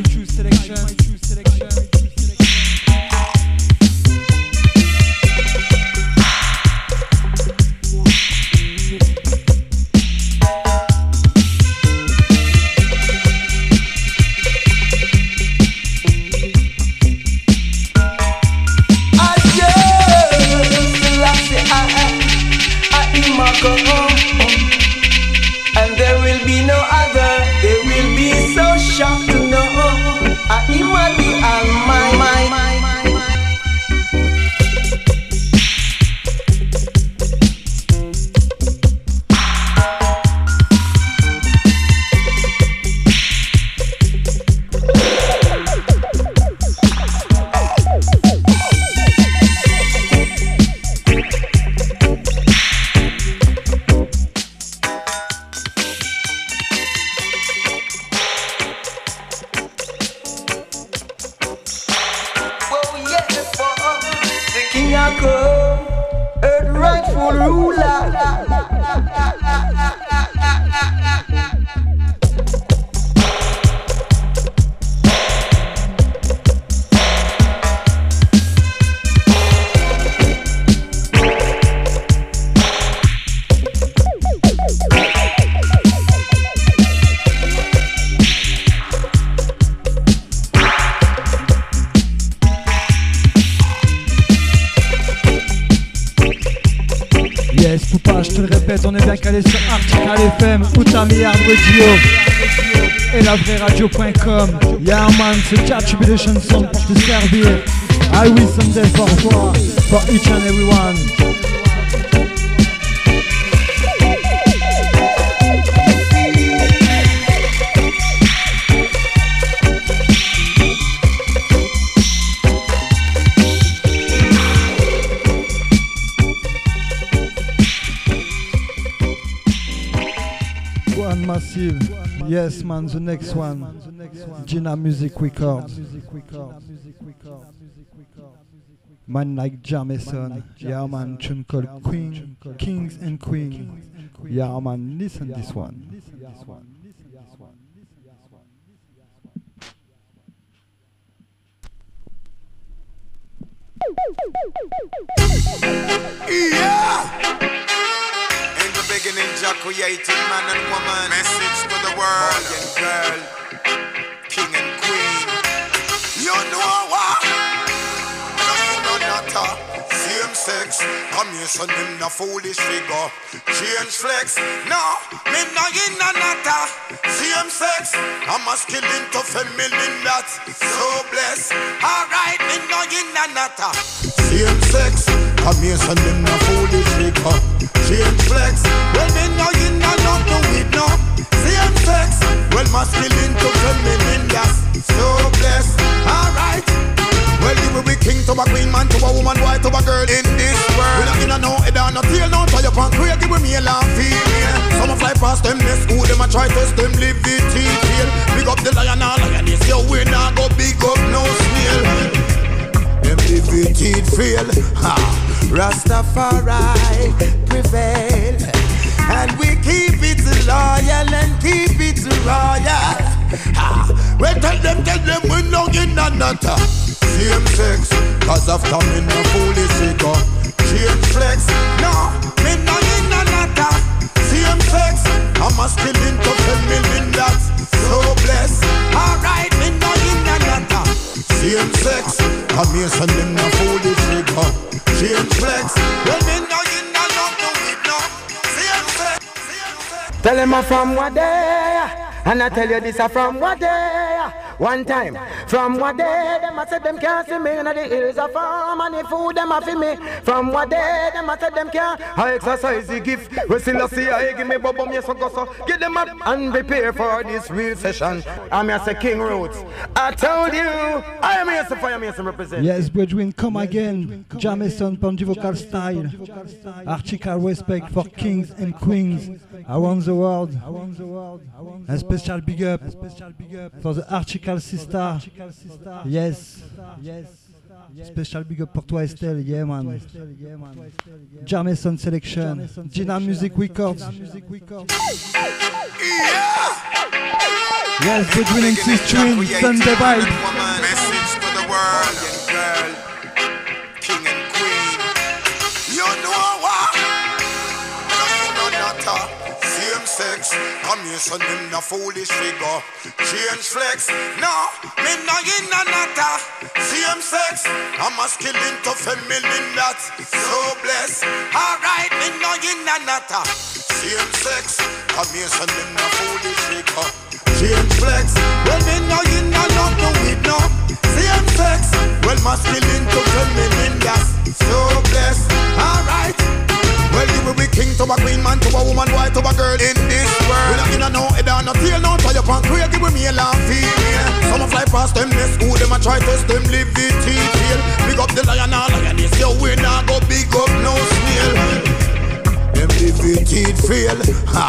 And there will be no other. They will be so shocked to know I am the Almighty. Earth rightful ruler. Yes, Poupa, je te le répète, on est bien calé sur Article FM, Outamiard Radio et la vraie radio.com. Yeah man, c'est Jah Tribulation Sound pour te servir. I will someday for each and everyone. Massive, yes man, the next one, Gina Music Records, man like Jameson, yeah man, tune called Queen, Kings and Queens, yeah man, listen this one. Yeah! Beginning, Jah created man and woman. Message to the world. Boy and girl, king and queen. You know what? No, not same sex. Come here, son, him the foolish figure. Change flex. No, me no in another. Same sex. I'm masculine to feminine. That's so blessed. Alright, me no in another. Same sex. Come here, son, him the foolish figure. Change flex. Well, me know you know nothing with no same sex. Well, masculine to feminine, that's so blessed. Alright. Well, you will be king to a queen, man to a woman, boy to a girl in this world. We not in a no head on no tail, no tie up and crazy with male and female. Some a fly past them, they school them a try test them, live the feel. Big up the lion and lioness, yo, we not go big up no snail. Them live the feel, ha. Rastafari prevail, and we keep it loyal and keep it royal. Well, tell them we no in another. Same sex, cause of coming a foolish figure. Change flex, no, me no in another. Same sex, I'm masculine to feminine, that's so blessed. Alright, me no in another. Same sex, I'm here send them a foolish figure. Change flex, well me know you not love no with no. Same sex. Tell them I'm from what day, and I tell you this I'm from what day. One time, from what day, them I said them can't see me. In the hills of farm and the food them a fi me. From what day, them I said them can't. I exercise the gift. We still a see I give me bubble me so go so. Get them up and prepare for this real session. I'm here say King Roots. I told you, I am here to fire me to represent. Yes, Bridgewin, come again. Jameson, Ponji vocal style. Article respect for kings and queens around the world. A special big up for the Article sister. Yes. Special big up pour toi Estelle. Yeah man. Jameson selection. Gina Music Records. Yeah. Yes, between Twin, Sunday Vibe. Message to the world, girl, king and queen. You know what? No, not same sex. Come here, son, them the foolish figure. Change flex. No, me no in a natta. Same sex. I'm masculine to feminine, that so blessed. Alright, me no in a natta. Same sex. Come here, son, them the foolish figure. Change flex. Well, me no in a love no with no. Same sex. Well, masculine to feminine, that's so blessed. Alright. Well, you will be king to a queen, man to a woman, boy to a girl in this world. We not in a no head and no tail, no tie up and create, give me a and female. Some a fly past them, they school them a try test them, live it, feel. Big up the lion and lioness, yo, we not go big up no snail. Them live it, feel. Ha,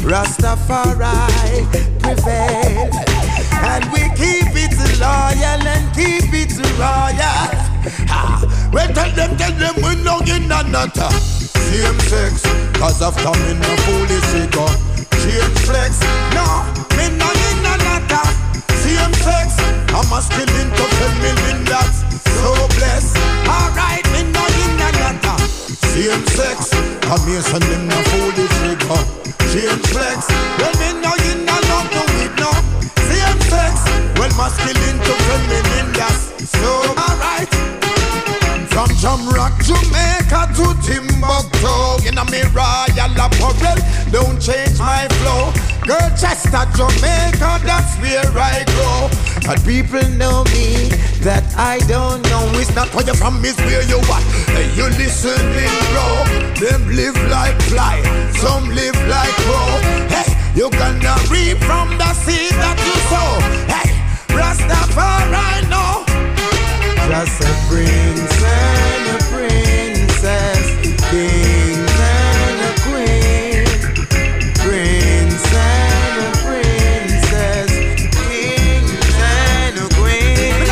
Rastafari prevail. And we keep it loyal and keep it royal. Ha, well, tell them, we no in a nutter. Same sex, cause after me no foolish figure. Change flex, no, me no in a natta. Same sex, I'm masculine to feminine, that's so blessed. Alright, me no in a natta. Same sex, I'm here send them no foolish figure. Change flex, well me no in a love no with no. Same sex, well masculine to feminine, that's so alright. From Jamrock, Jamaica to Timbuktu, in a me royal apparel, don't change my flow. Girl, Chester, Jamaica, that's where I grow. And people know me, that I don't know. It's not where you're from, it's where you are. Hey, you listening, bro. Them live like fly, some live like crow. Hey, you gonna reap from the seed that you sow. Hey, Rastafari, no. Just a prince and a princess, king and a queen. Prince and a princess, king and a queen.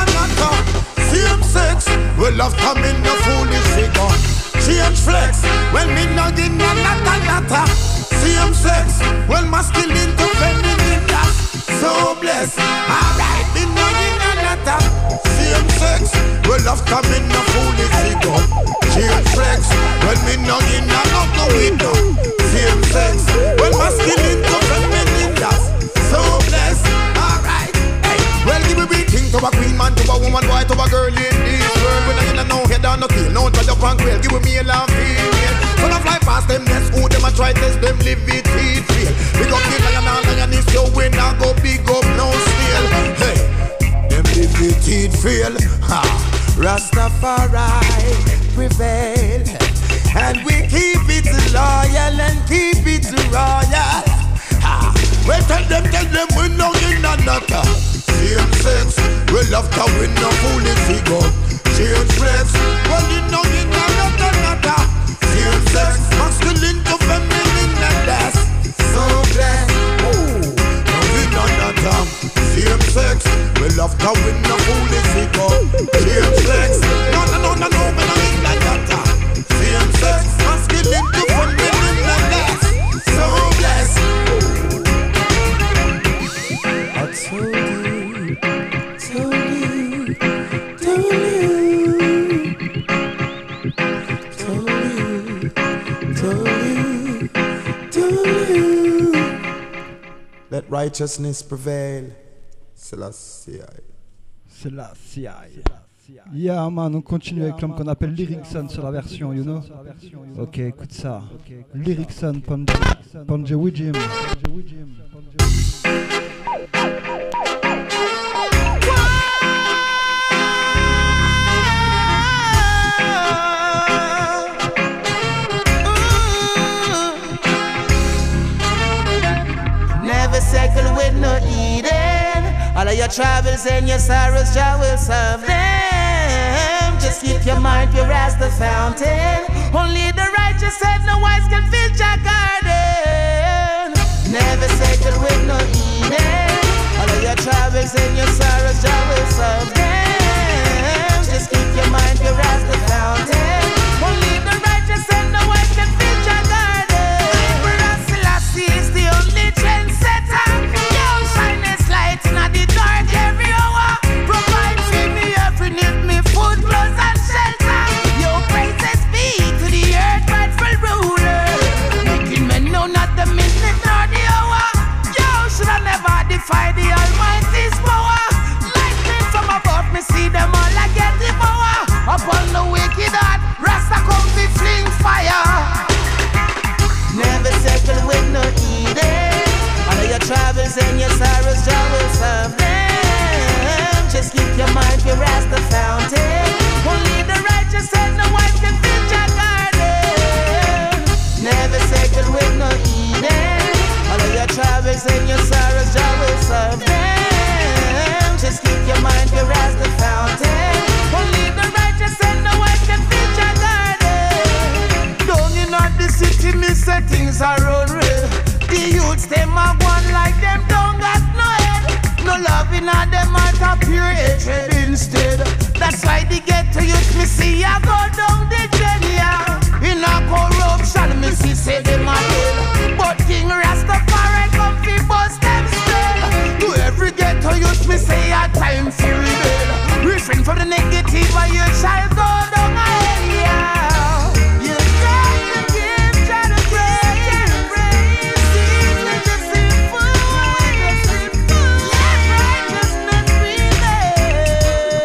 Same sex, well love come in the foolish figure. Change flex, well me no in a natta. Same sex, well masculine to feminine, that's so blessed. Alright, me no in a natta. Same sex, well love come in a foolish figure. Change flex, well me no in a love no window. Same sex, well masculine to feminine, that's so blessed. Alright, hey, well give me be king to a queen, man to a woman, boy to a girl in this world. When I in a no head and no tail, no touch up and quail, give me a and female. So I fly past them, let's who them a try test them, live it, feel. Big up the lion and lioness, yo, we not go big up no snail. Hey, them live it, feel. Ha, Rastafari prevail. And we keep it loyal and keep it royal. Ha, well tell them, we no in a nutter. Same sex, we love to win no foolish figure. Change flex, well you know in a nutter. Same sex, masculine to feminine, and that's so blessed. Ooh, no in a nutter. Same sex, we love to win no foolish figure. Change flex, no, we no in a nutter. Same sex, masculine to feminine, and that's so blessed. I told you, let righteousness prevail. Selassie. Yeah man, on continue avec l'homme qu'on appelle Lyricson sur la version, you know. Ok, écoute ça. Lyricson, Panje Wijim. Never settle with no Eden. All of your travels and your sorrows, Jah will serve them. Just keep your mind pure as the fountain. Only the righteous said no wise can fill your garden. Never settle with no Eden. All of your travels and your sorrows, Jah will serve them. Just keep your mind pure as the fountain. Only the righteous said no wise can fill your garden. Selassie is the only trendsetter. Young shine That's why they get to use me see I go down the genia. In a corruption, me see say them a hell. But King Rastafari come fi bust them still. To every get to use me say a time fi rebel. Refrain from the negative or you shall go down a hell, yeah. You got to give, try to pray, see me just simple way, let righteousness prevail.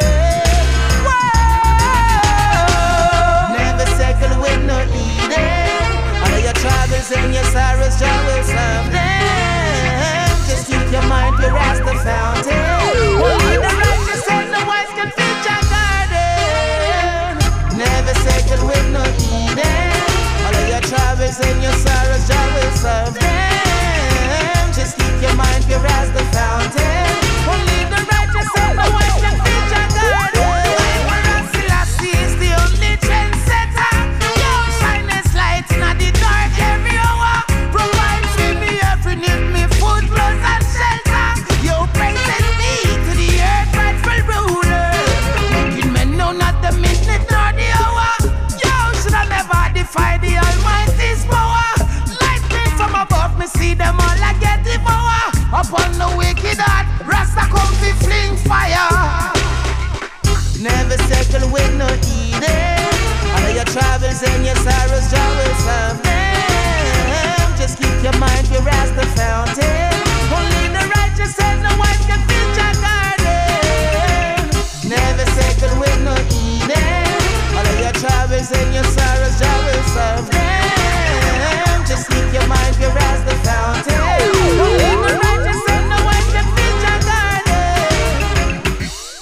Whoa. Never second with no Eden. All your troubles and your sorrows, Jah will solve them. Just keep your mind pure as the fountain. Only the righteous and the wise can feed your garden. Never second with no Eden. All of your troubles and your sorrows, Jah will solve them. Just keep your mind pure as the fountain. Only the righteous and the wise can feed your garden. Selassie is the only trendsetter. Finest lights in the dark every hour. Provides with me every need, me food, clothes and shelter. Yo, praises me to the earth rightful ruler. Making men know not the minute nor the hour. Yo, should I never defy the Almighty's power? Lightning from above, me see them all I get devour. Upon the wicked heart, Rasta come to fling fire. Never settle with no Eden. All of your troubles and your sorrows, Jah will solve them. Just keep your mind pure as the fountain. Only the righteous and the wise can feed your garden. Never settle with no Eden. All of your troubles and your sorrows, Jah will solve them. Just keep your mind pure as the fountain. Only the righteous and the wise can feed your garden.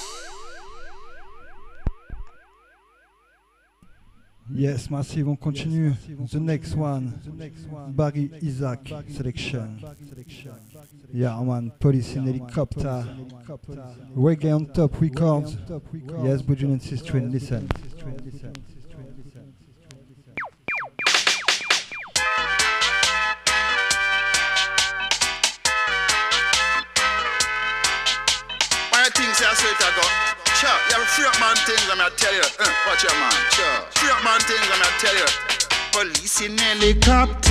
Yes, Massive, on continue. The next one, Barry Isaac selection. Yeah, man, Police in Helicopter. Reggae on Top Records. Yes, Budjun and Sistren, listen. Why things are so it go? Sure, you have a free up man things, I'm gonna tell you. Watch your man, sure. Free up man things, I'm gonna tell you. Police in helicopter.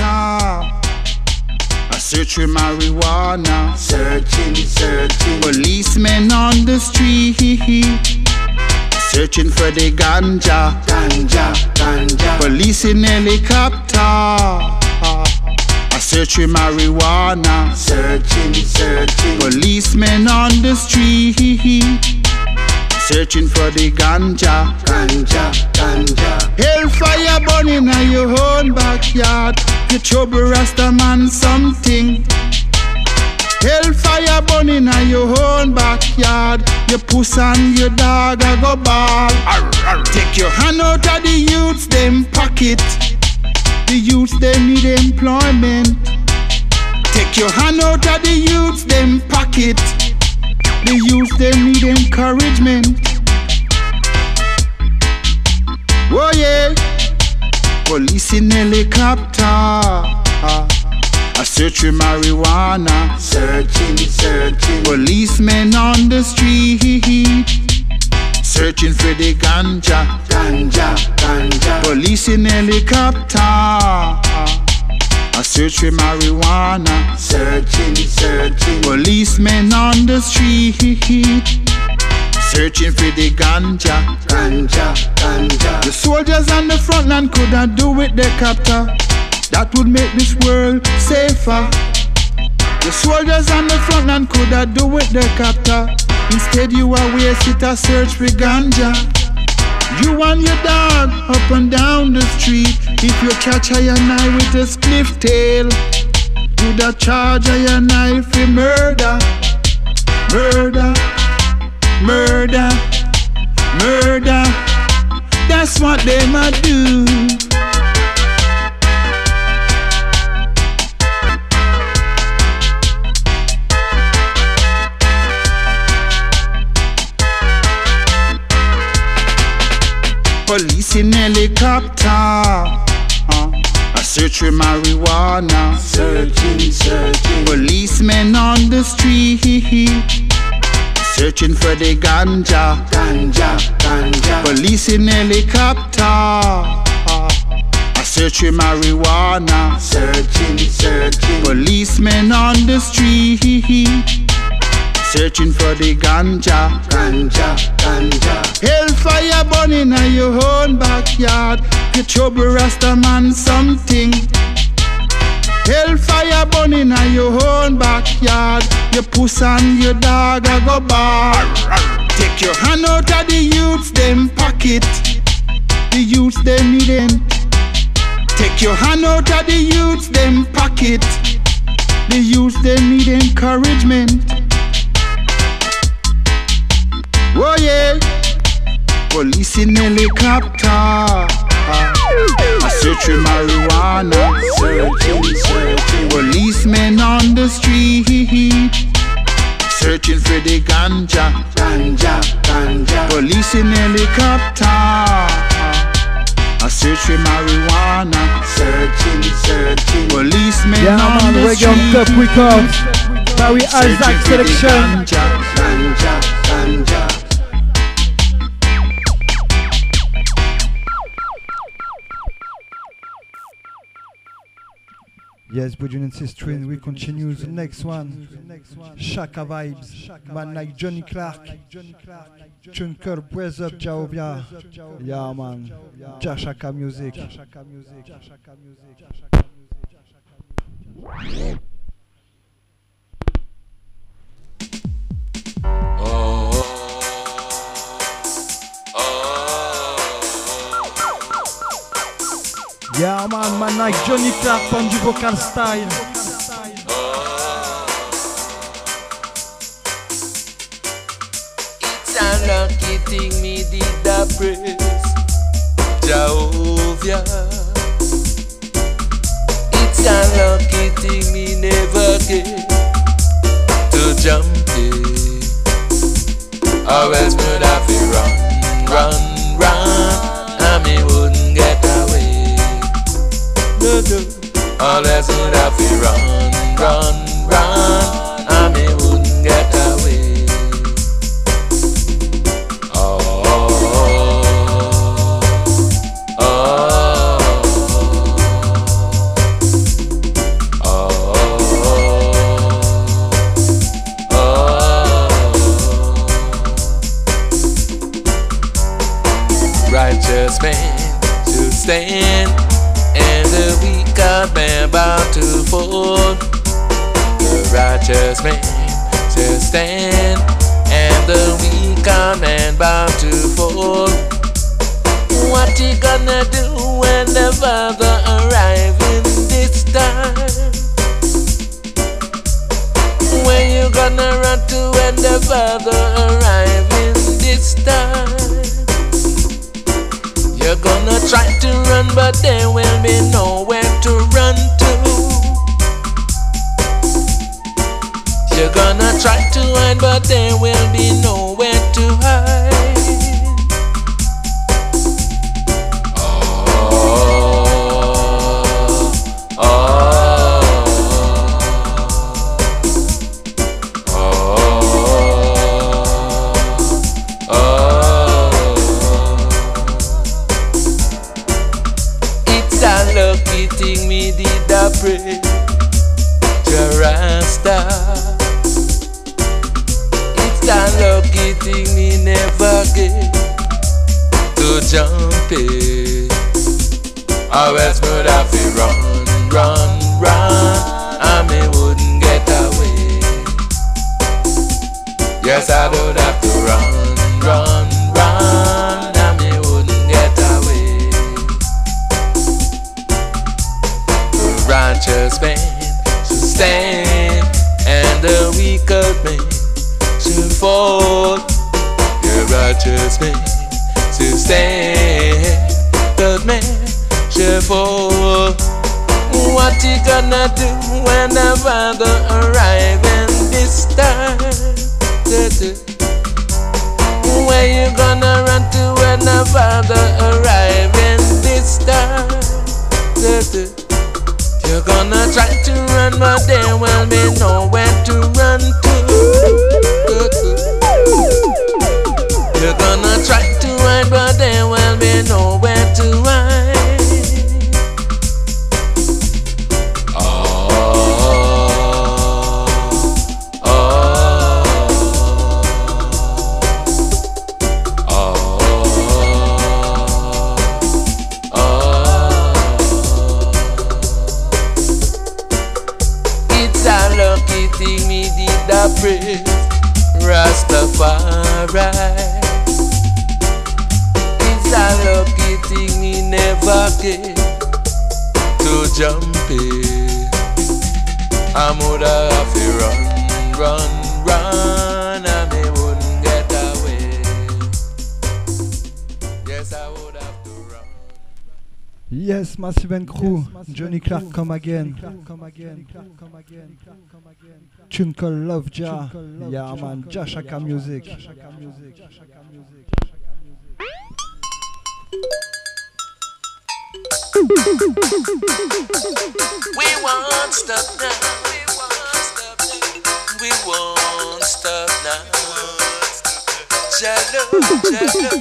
I search for marijuana. Searching. Policemen on the street. Searching for the ganja. Police in helicopter. I search for marijuana. Searching. Policemen on the street. Searching for the ganja. Hellfire burning in your own backyard. You trouble Rasta man something. Hellfire burning in your own backyard. Your puss and your dog a go ball. Take your hand out of the youths them pocket. The youths them need employment. Take your hand out of the youths them pocket. The youth them need encouragement. Oh yeah. Police in helicopter. I search for marijuana. Searching. Policemen on the street. Searching for the ganja. Police in helicopter. I search for marijuana. Searching. Policemen on the street. Searching for the ganja. The soldiers on the front line could not do with the copter. That would make this world safer. The soldiers on the front line could not do with the copter. Instead you are waste it a search for ganja. You and your dog up and down the street. If you catch a knife with a spliff tail, you da charge a knife for murder. That's what they might do. Police in helicopter. I search for marijuana. Searching. Policemen on the street. searching for the ganja, Ganja, ganja. police in helicopter, searching marijuana, Searching, searching. policemen on the street, searching for the ganja, Ganja, ganja. hellfire burning in your own backyard, get trouble Rasta man something. Hellfire burning in your own backyard, your puss and your dog a go bar. Take your hand out of the youths them pocket, the youths them need them. Take your hand out of the youths them pocket, the youths them need encouragement. Oh yeah, police in helicopter, searching marijuana, Searching, searching. policemen on the street, searching for the ganja, Ganja, ganja. police in helicopter, searching marijuana, Searching, searching. policemen Yeah on man, the Reggae on Top street, Records, Barry searching Isaac for the selection. ganja. Ganja, ganja. Yes, Bridging and Sistering, we continue the next one. Shaka Vibes, man like Johnny Clark, Chunker, Brace Up, Jaobia. Yeah man, Jashaka Music. Yeah man like Johnny Clark on du vocal style. It's a lucky thing me did the praise Jehovah. It's a lucky thing me never get to jump in, or else would I be run, and me wouldn't get away. All else would have to run, and me wouldn't get away. Oh, oh, oh, oh. Righteous man to stand, and the wicked man about to fall. The righteous man shall stand, and the wicked man about to fall. What you gonna do when the Father arrives in this time? Where you gonna run to when the Father arrives in this time? You're gonna try to run, but there will be nowhere to run to. You're gonna try to hide, but there will be nowhere to hide. Oh, oh, oh, oh. It's a lucky thing me did a pray to Rasta. It's a lucky thing me never get to jump in, or else would I be run, and me wouldn't get away. Yes, I would have to run, and me wouldn't get away. The righteous man should stand, and the wicked man should fall. The righteous man should stand, the man should fall. What you gonna do when the Father arrives in this time? Where you gonna run to when the Father arrives in this time? You're gonna try to run, but there will be nowhere to run to. anything he never get to jump in. I'm woulda have to run, and me wouldn't get away. Yes, I would have to run. Yes, Massive and Crew, Johnny Clark come again. Tune called Love Jah, yeah man, Jah Shaka music. We won't stop now. We won't stop now. Jah love, Jah love.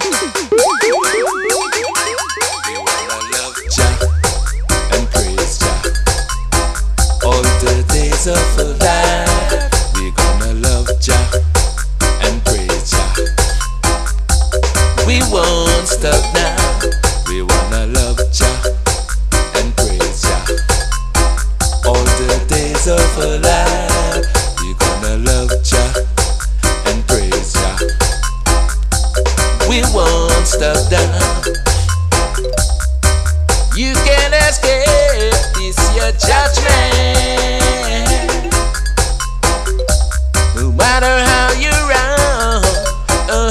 We wanna love Jah and praise Jah all the days of our life. We gonna love Jah and praise Jah. We won't stop now. We wanna love Jah and praise Jah all the days of our life. We gonna love Jah and praise Jah. We won't stop down. You can't escape this your judgment. No matter how you run or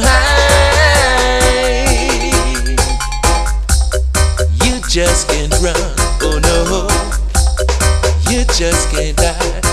hide, you just can't run. Oh no, you just can't hide.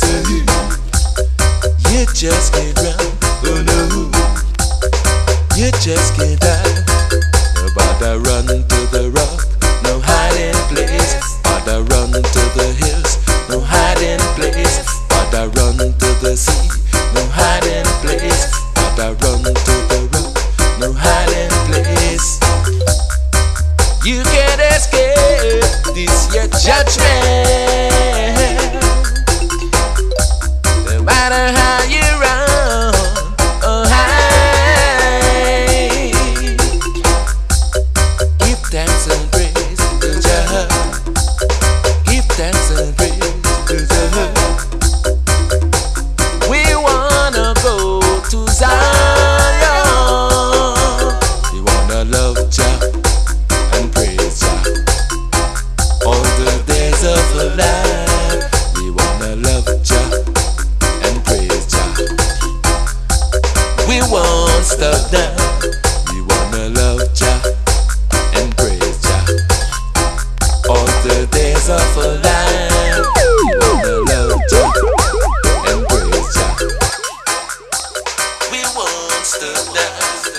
You just can't run. Oh no, you just can't hide. Nobody run to the rock, no hiding place. Bother run to the hills, no hiding place. Bother run to the sea, no hiding place. Bother run to the rock, no hiding place. You can't escape this your judgment. No matter how you run or hide, give thanks and praise to Jah. Give thanks and praise to Jah. We wanna go to Zion. We wanna love Jah and praise Jah all the days of our life. We wanna love Jah and praise Jah. We won't stop now. We wanna love Jah and praise Jah all the days of our life. We wanna love Jah and praise Jah. We won't stop now.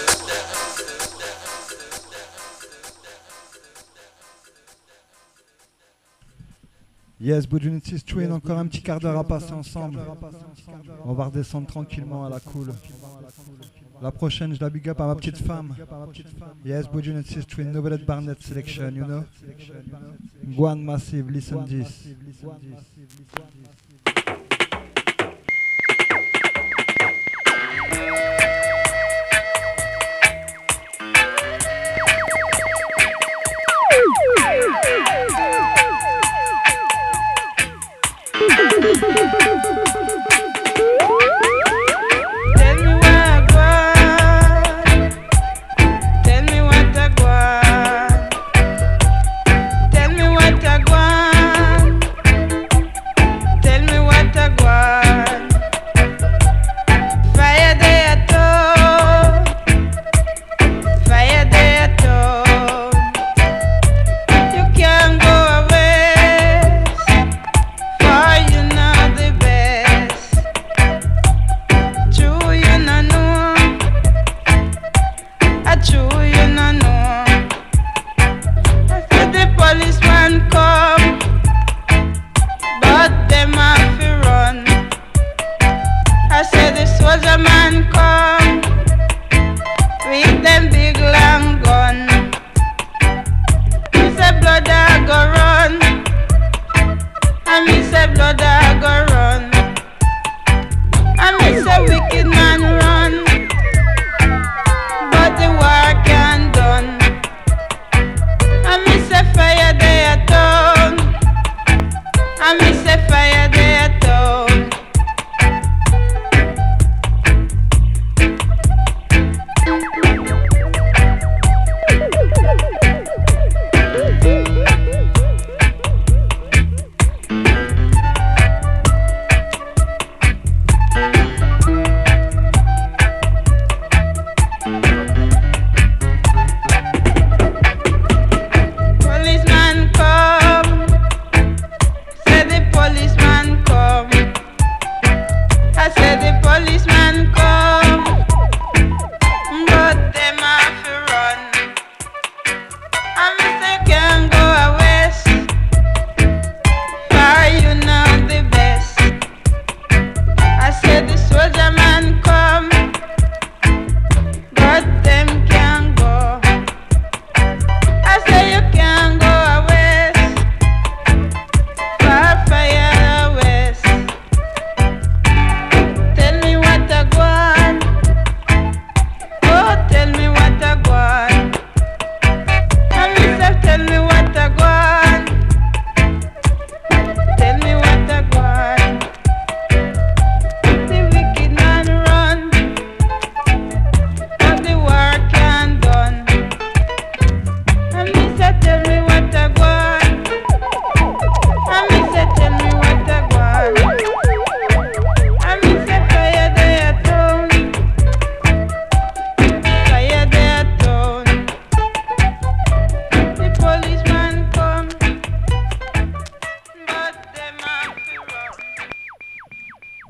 Yes, Boudjunitsis Twin, encore un petit quart d'heure à passer ensemble. On va redescendre tranquillement à la cool. La prochaine, je la big up à ma petite femme. Yes, Boudjunitsis Twin, Novelette Barnett Selection, you know. Guan Massive, listen this. Tell me what I want.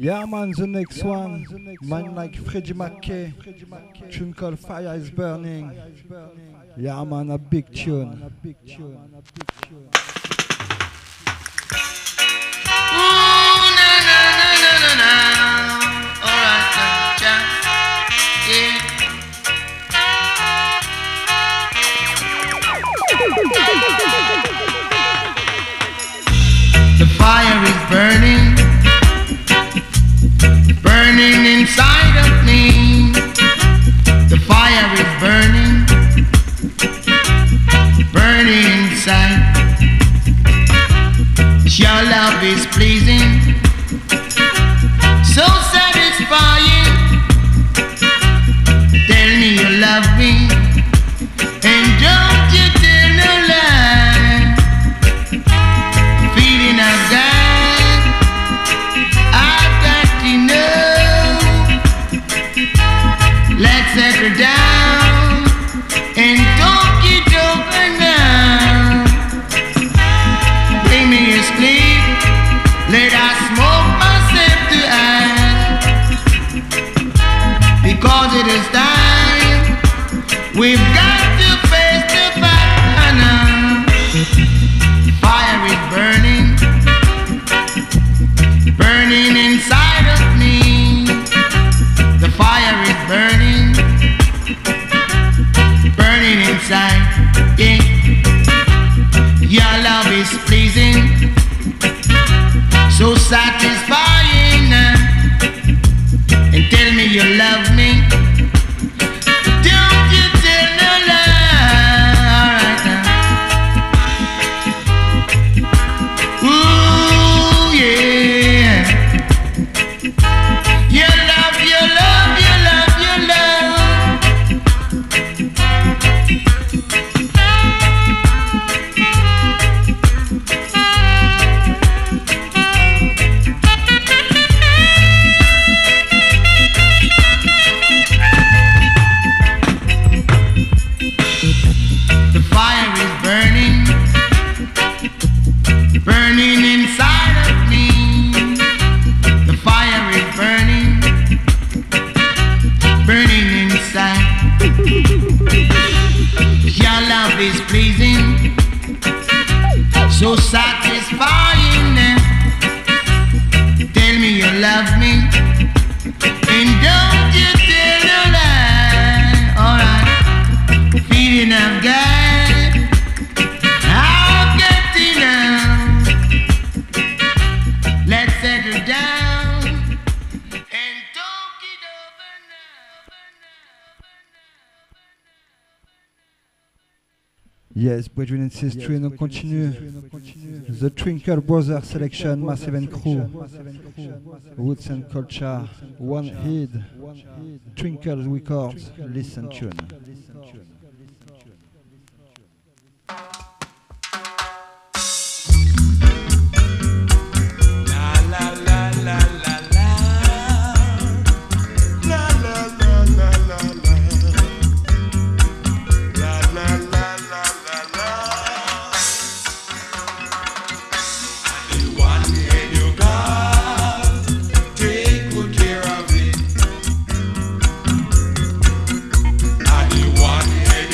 Yeah, man, the next one, man like Freddie McKay, tune called Fire is Burning. Yeah, man, a big tune. The fire is burning, burning inside of me. The fire is burning, burning inside. Your love is pleasing, so satisfying. Tell me you love me, and don't you tell no lie. Feeling I've got to know. Let's settle down and talk it over now. Bring me a sleep, let us smoke myself to ash. Because it is time, we've got to face the fact now. Fire is burning, burning inside of me. The fire is burning, burning inside. Yeah. Your love is pleasing, so satisfying. And tell me you love me. Don't you tell no lie. All right now. Ooh yeah. Your love, your love, your love, your love. The fire is burning, burning inside of me. The fire is burning, burning inside. Your love is pleasing, so satisfying. Tell me you love me, and don't you tell no lie. Alright, feeling I've got enough. Let's settle down and talk it over now. Yes, Brethren and Sisters, on continue. The Twinkle Brothers selection, Massive and Crew, Roots and Culture, One Head, Twinkle Records, Listen Tune. One head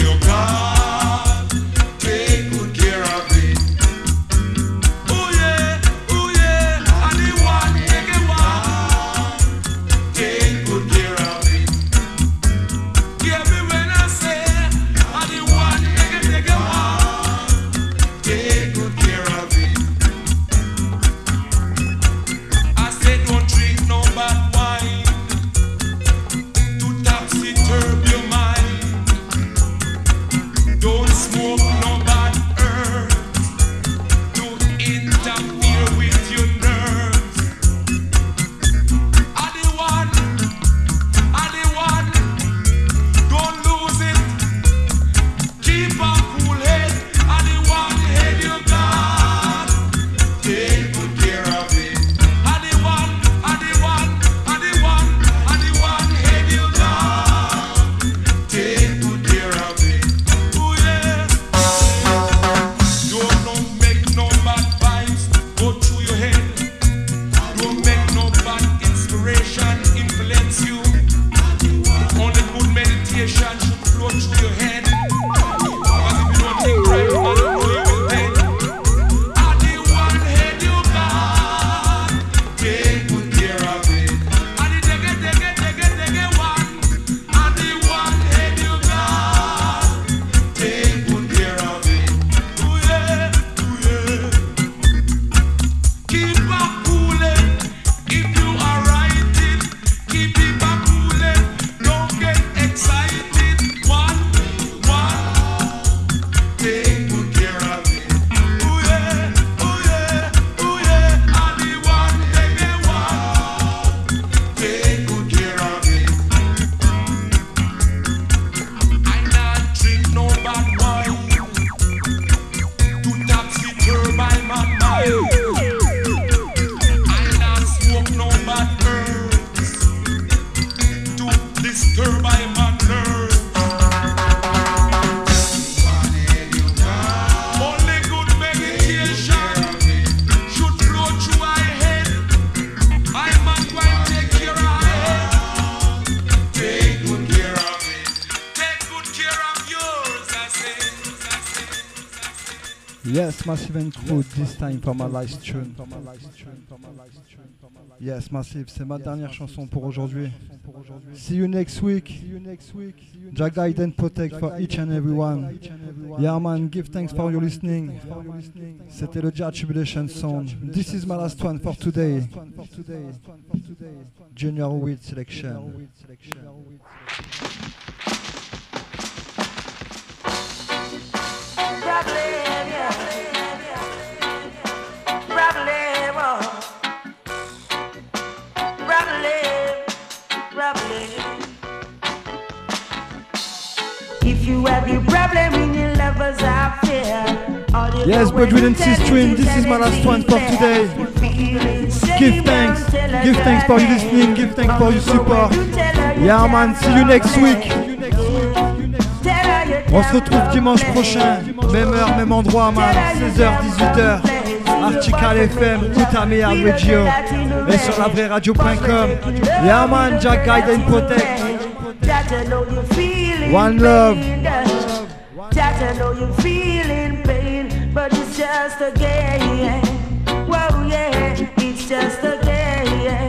Yes, Massive and Crew, this time for my last tune. Yes, Massive, c'est ma dernière chanson pour aujourd'hui. See you next week. Jah guide and protect for each and everyone. Yeah man, give thanks for your listening. C'était le Jah Tribulation Sound. This is my last one for today. Junior Weed Selection. If you have a problem in your levels of fear. Yes, brethren and sisters, this is my last one for today. Give thanks for your listening, give thanks for your support. Yeah man, see you next week. On se retrouve dimanche prochain, même heure, même endroit man, 16h, 18h. Article FM, Utamea Radio et sur la vraie radio.com. Yeah man, Jah guide and protect. One love. That I know you're feeling pain, but it's just a game. Whoa, yeah, it's just a game. Yeah.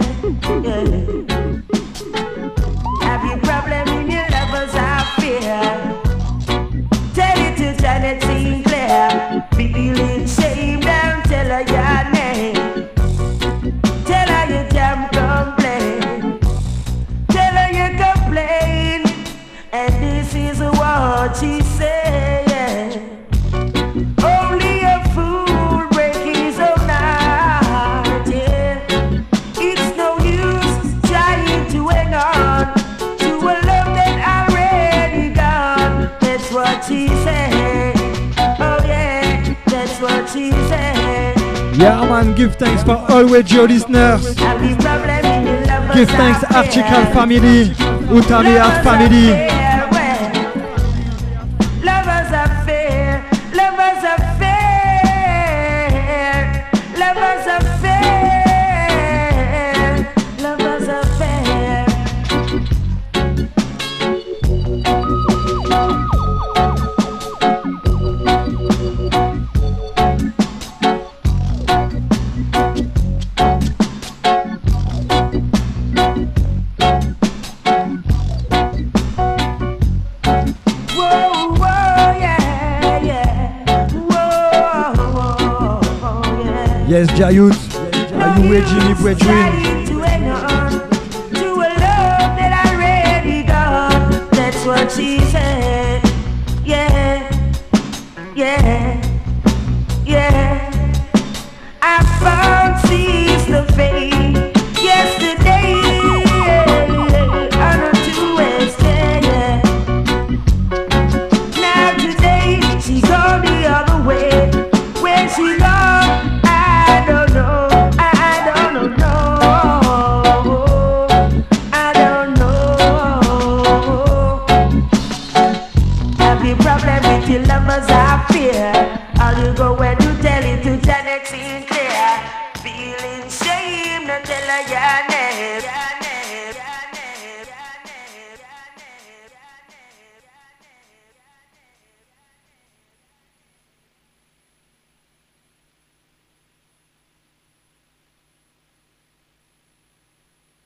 Have you problem in your levels of fear? Tell it to Janet Sinclair. Feeling shame, don't tell her your name. Tell her you damn complain. Tell her you complain. And this is what she said. Only a fool break his own heart, yeah. It's no use trying to hang on to a love that already gone. That's what she said. Oh yeah, that's what she said. Yeah man, give thanks for all radio listeners. Give thanks Article family, Utamea family. Yes, Jah Youth, are you ready, me brethren? To a love that already gone. That's what she said. Yeah, yeah.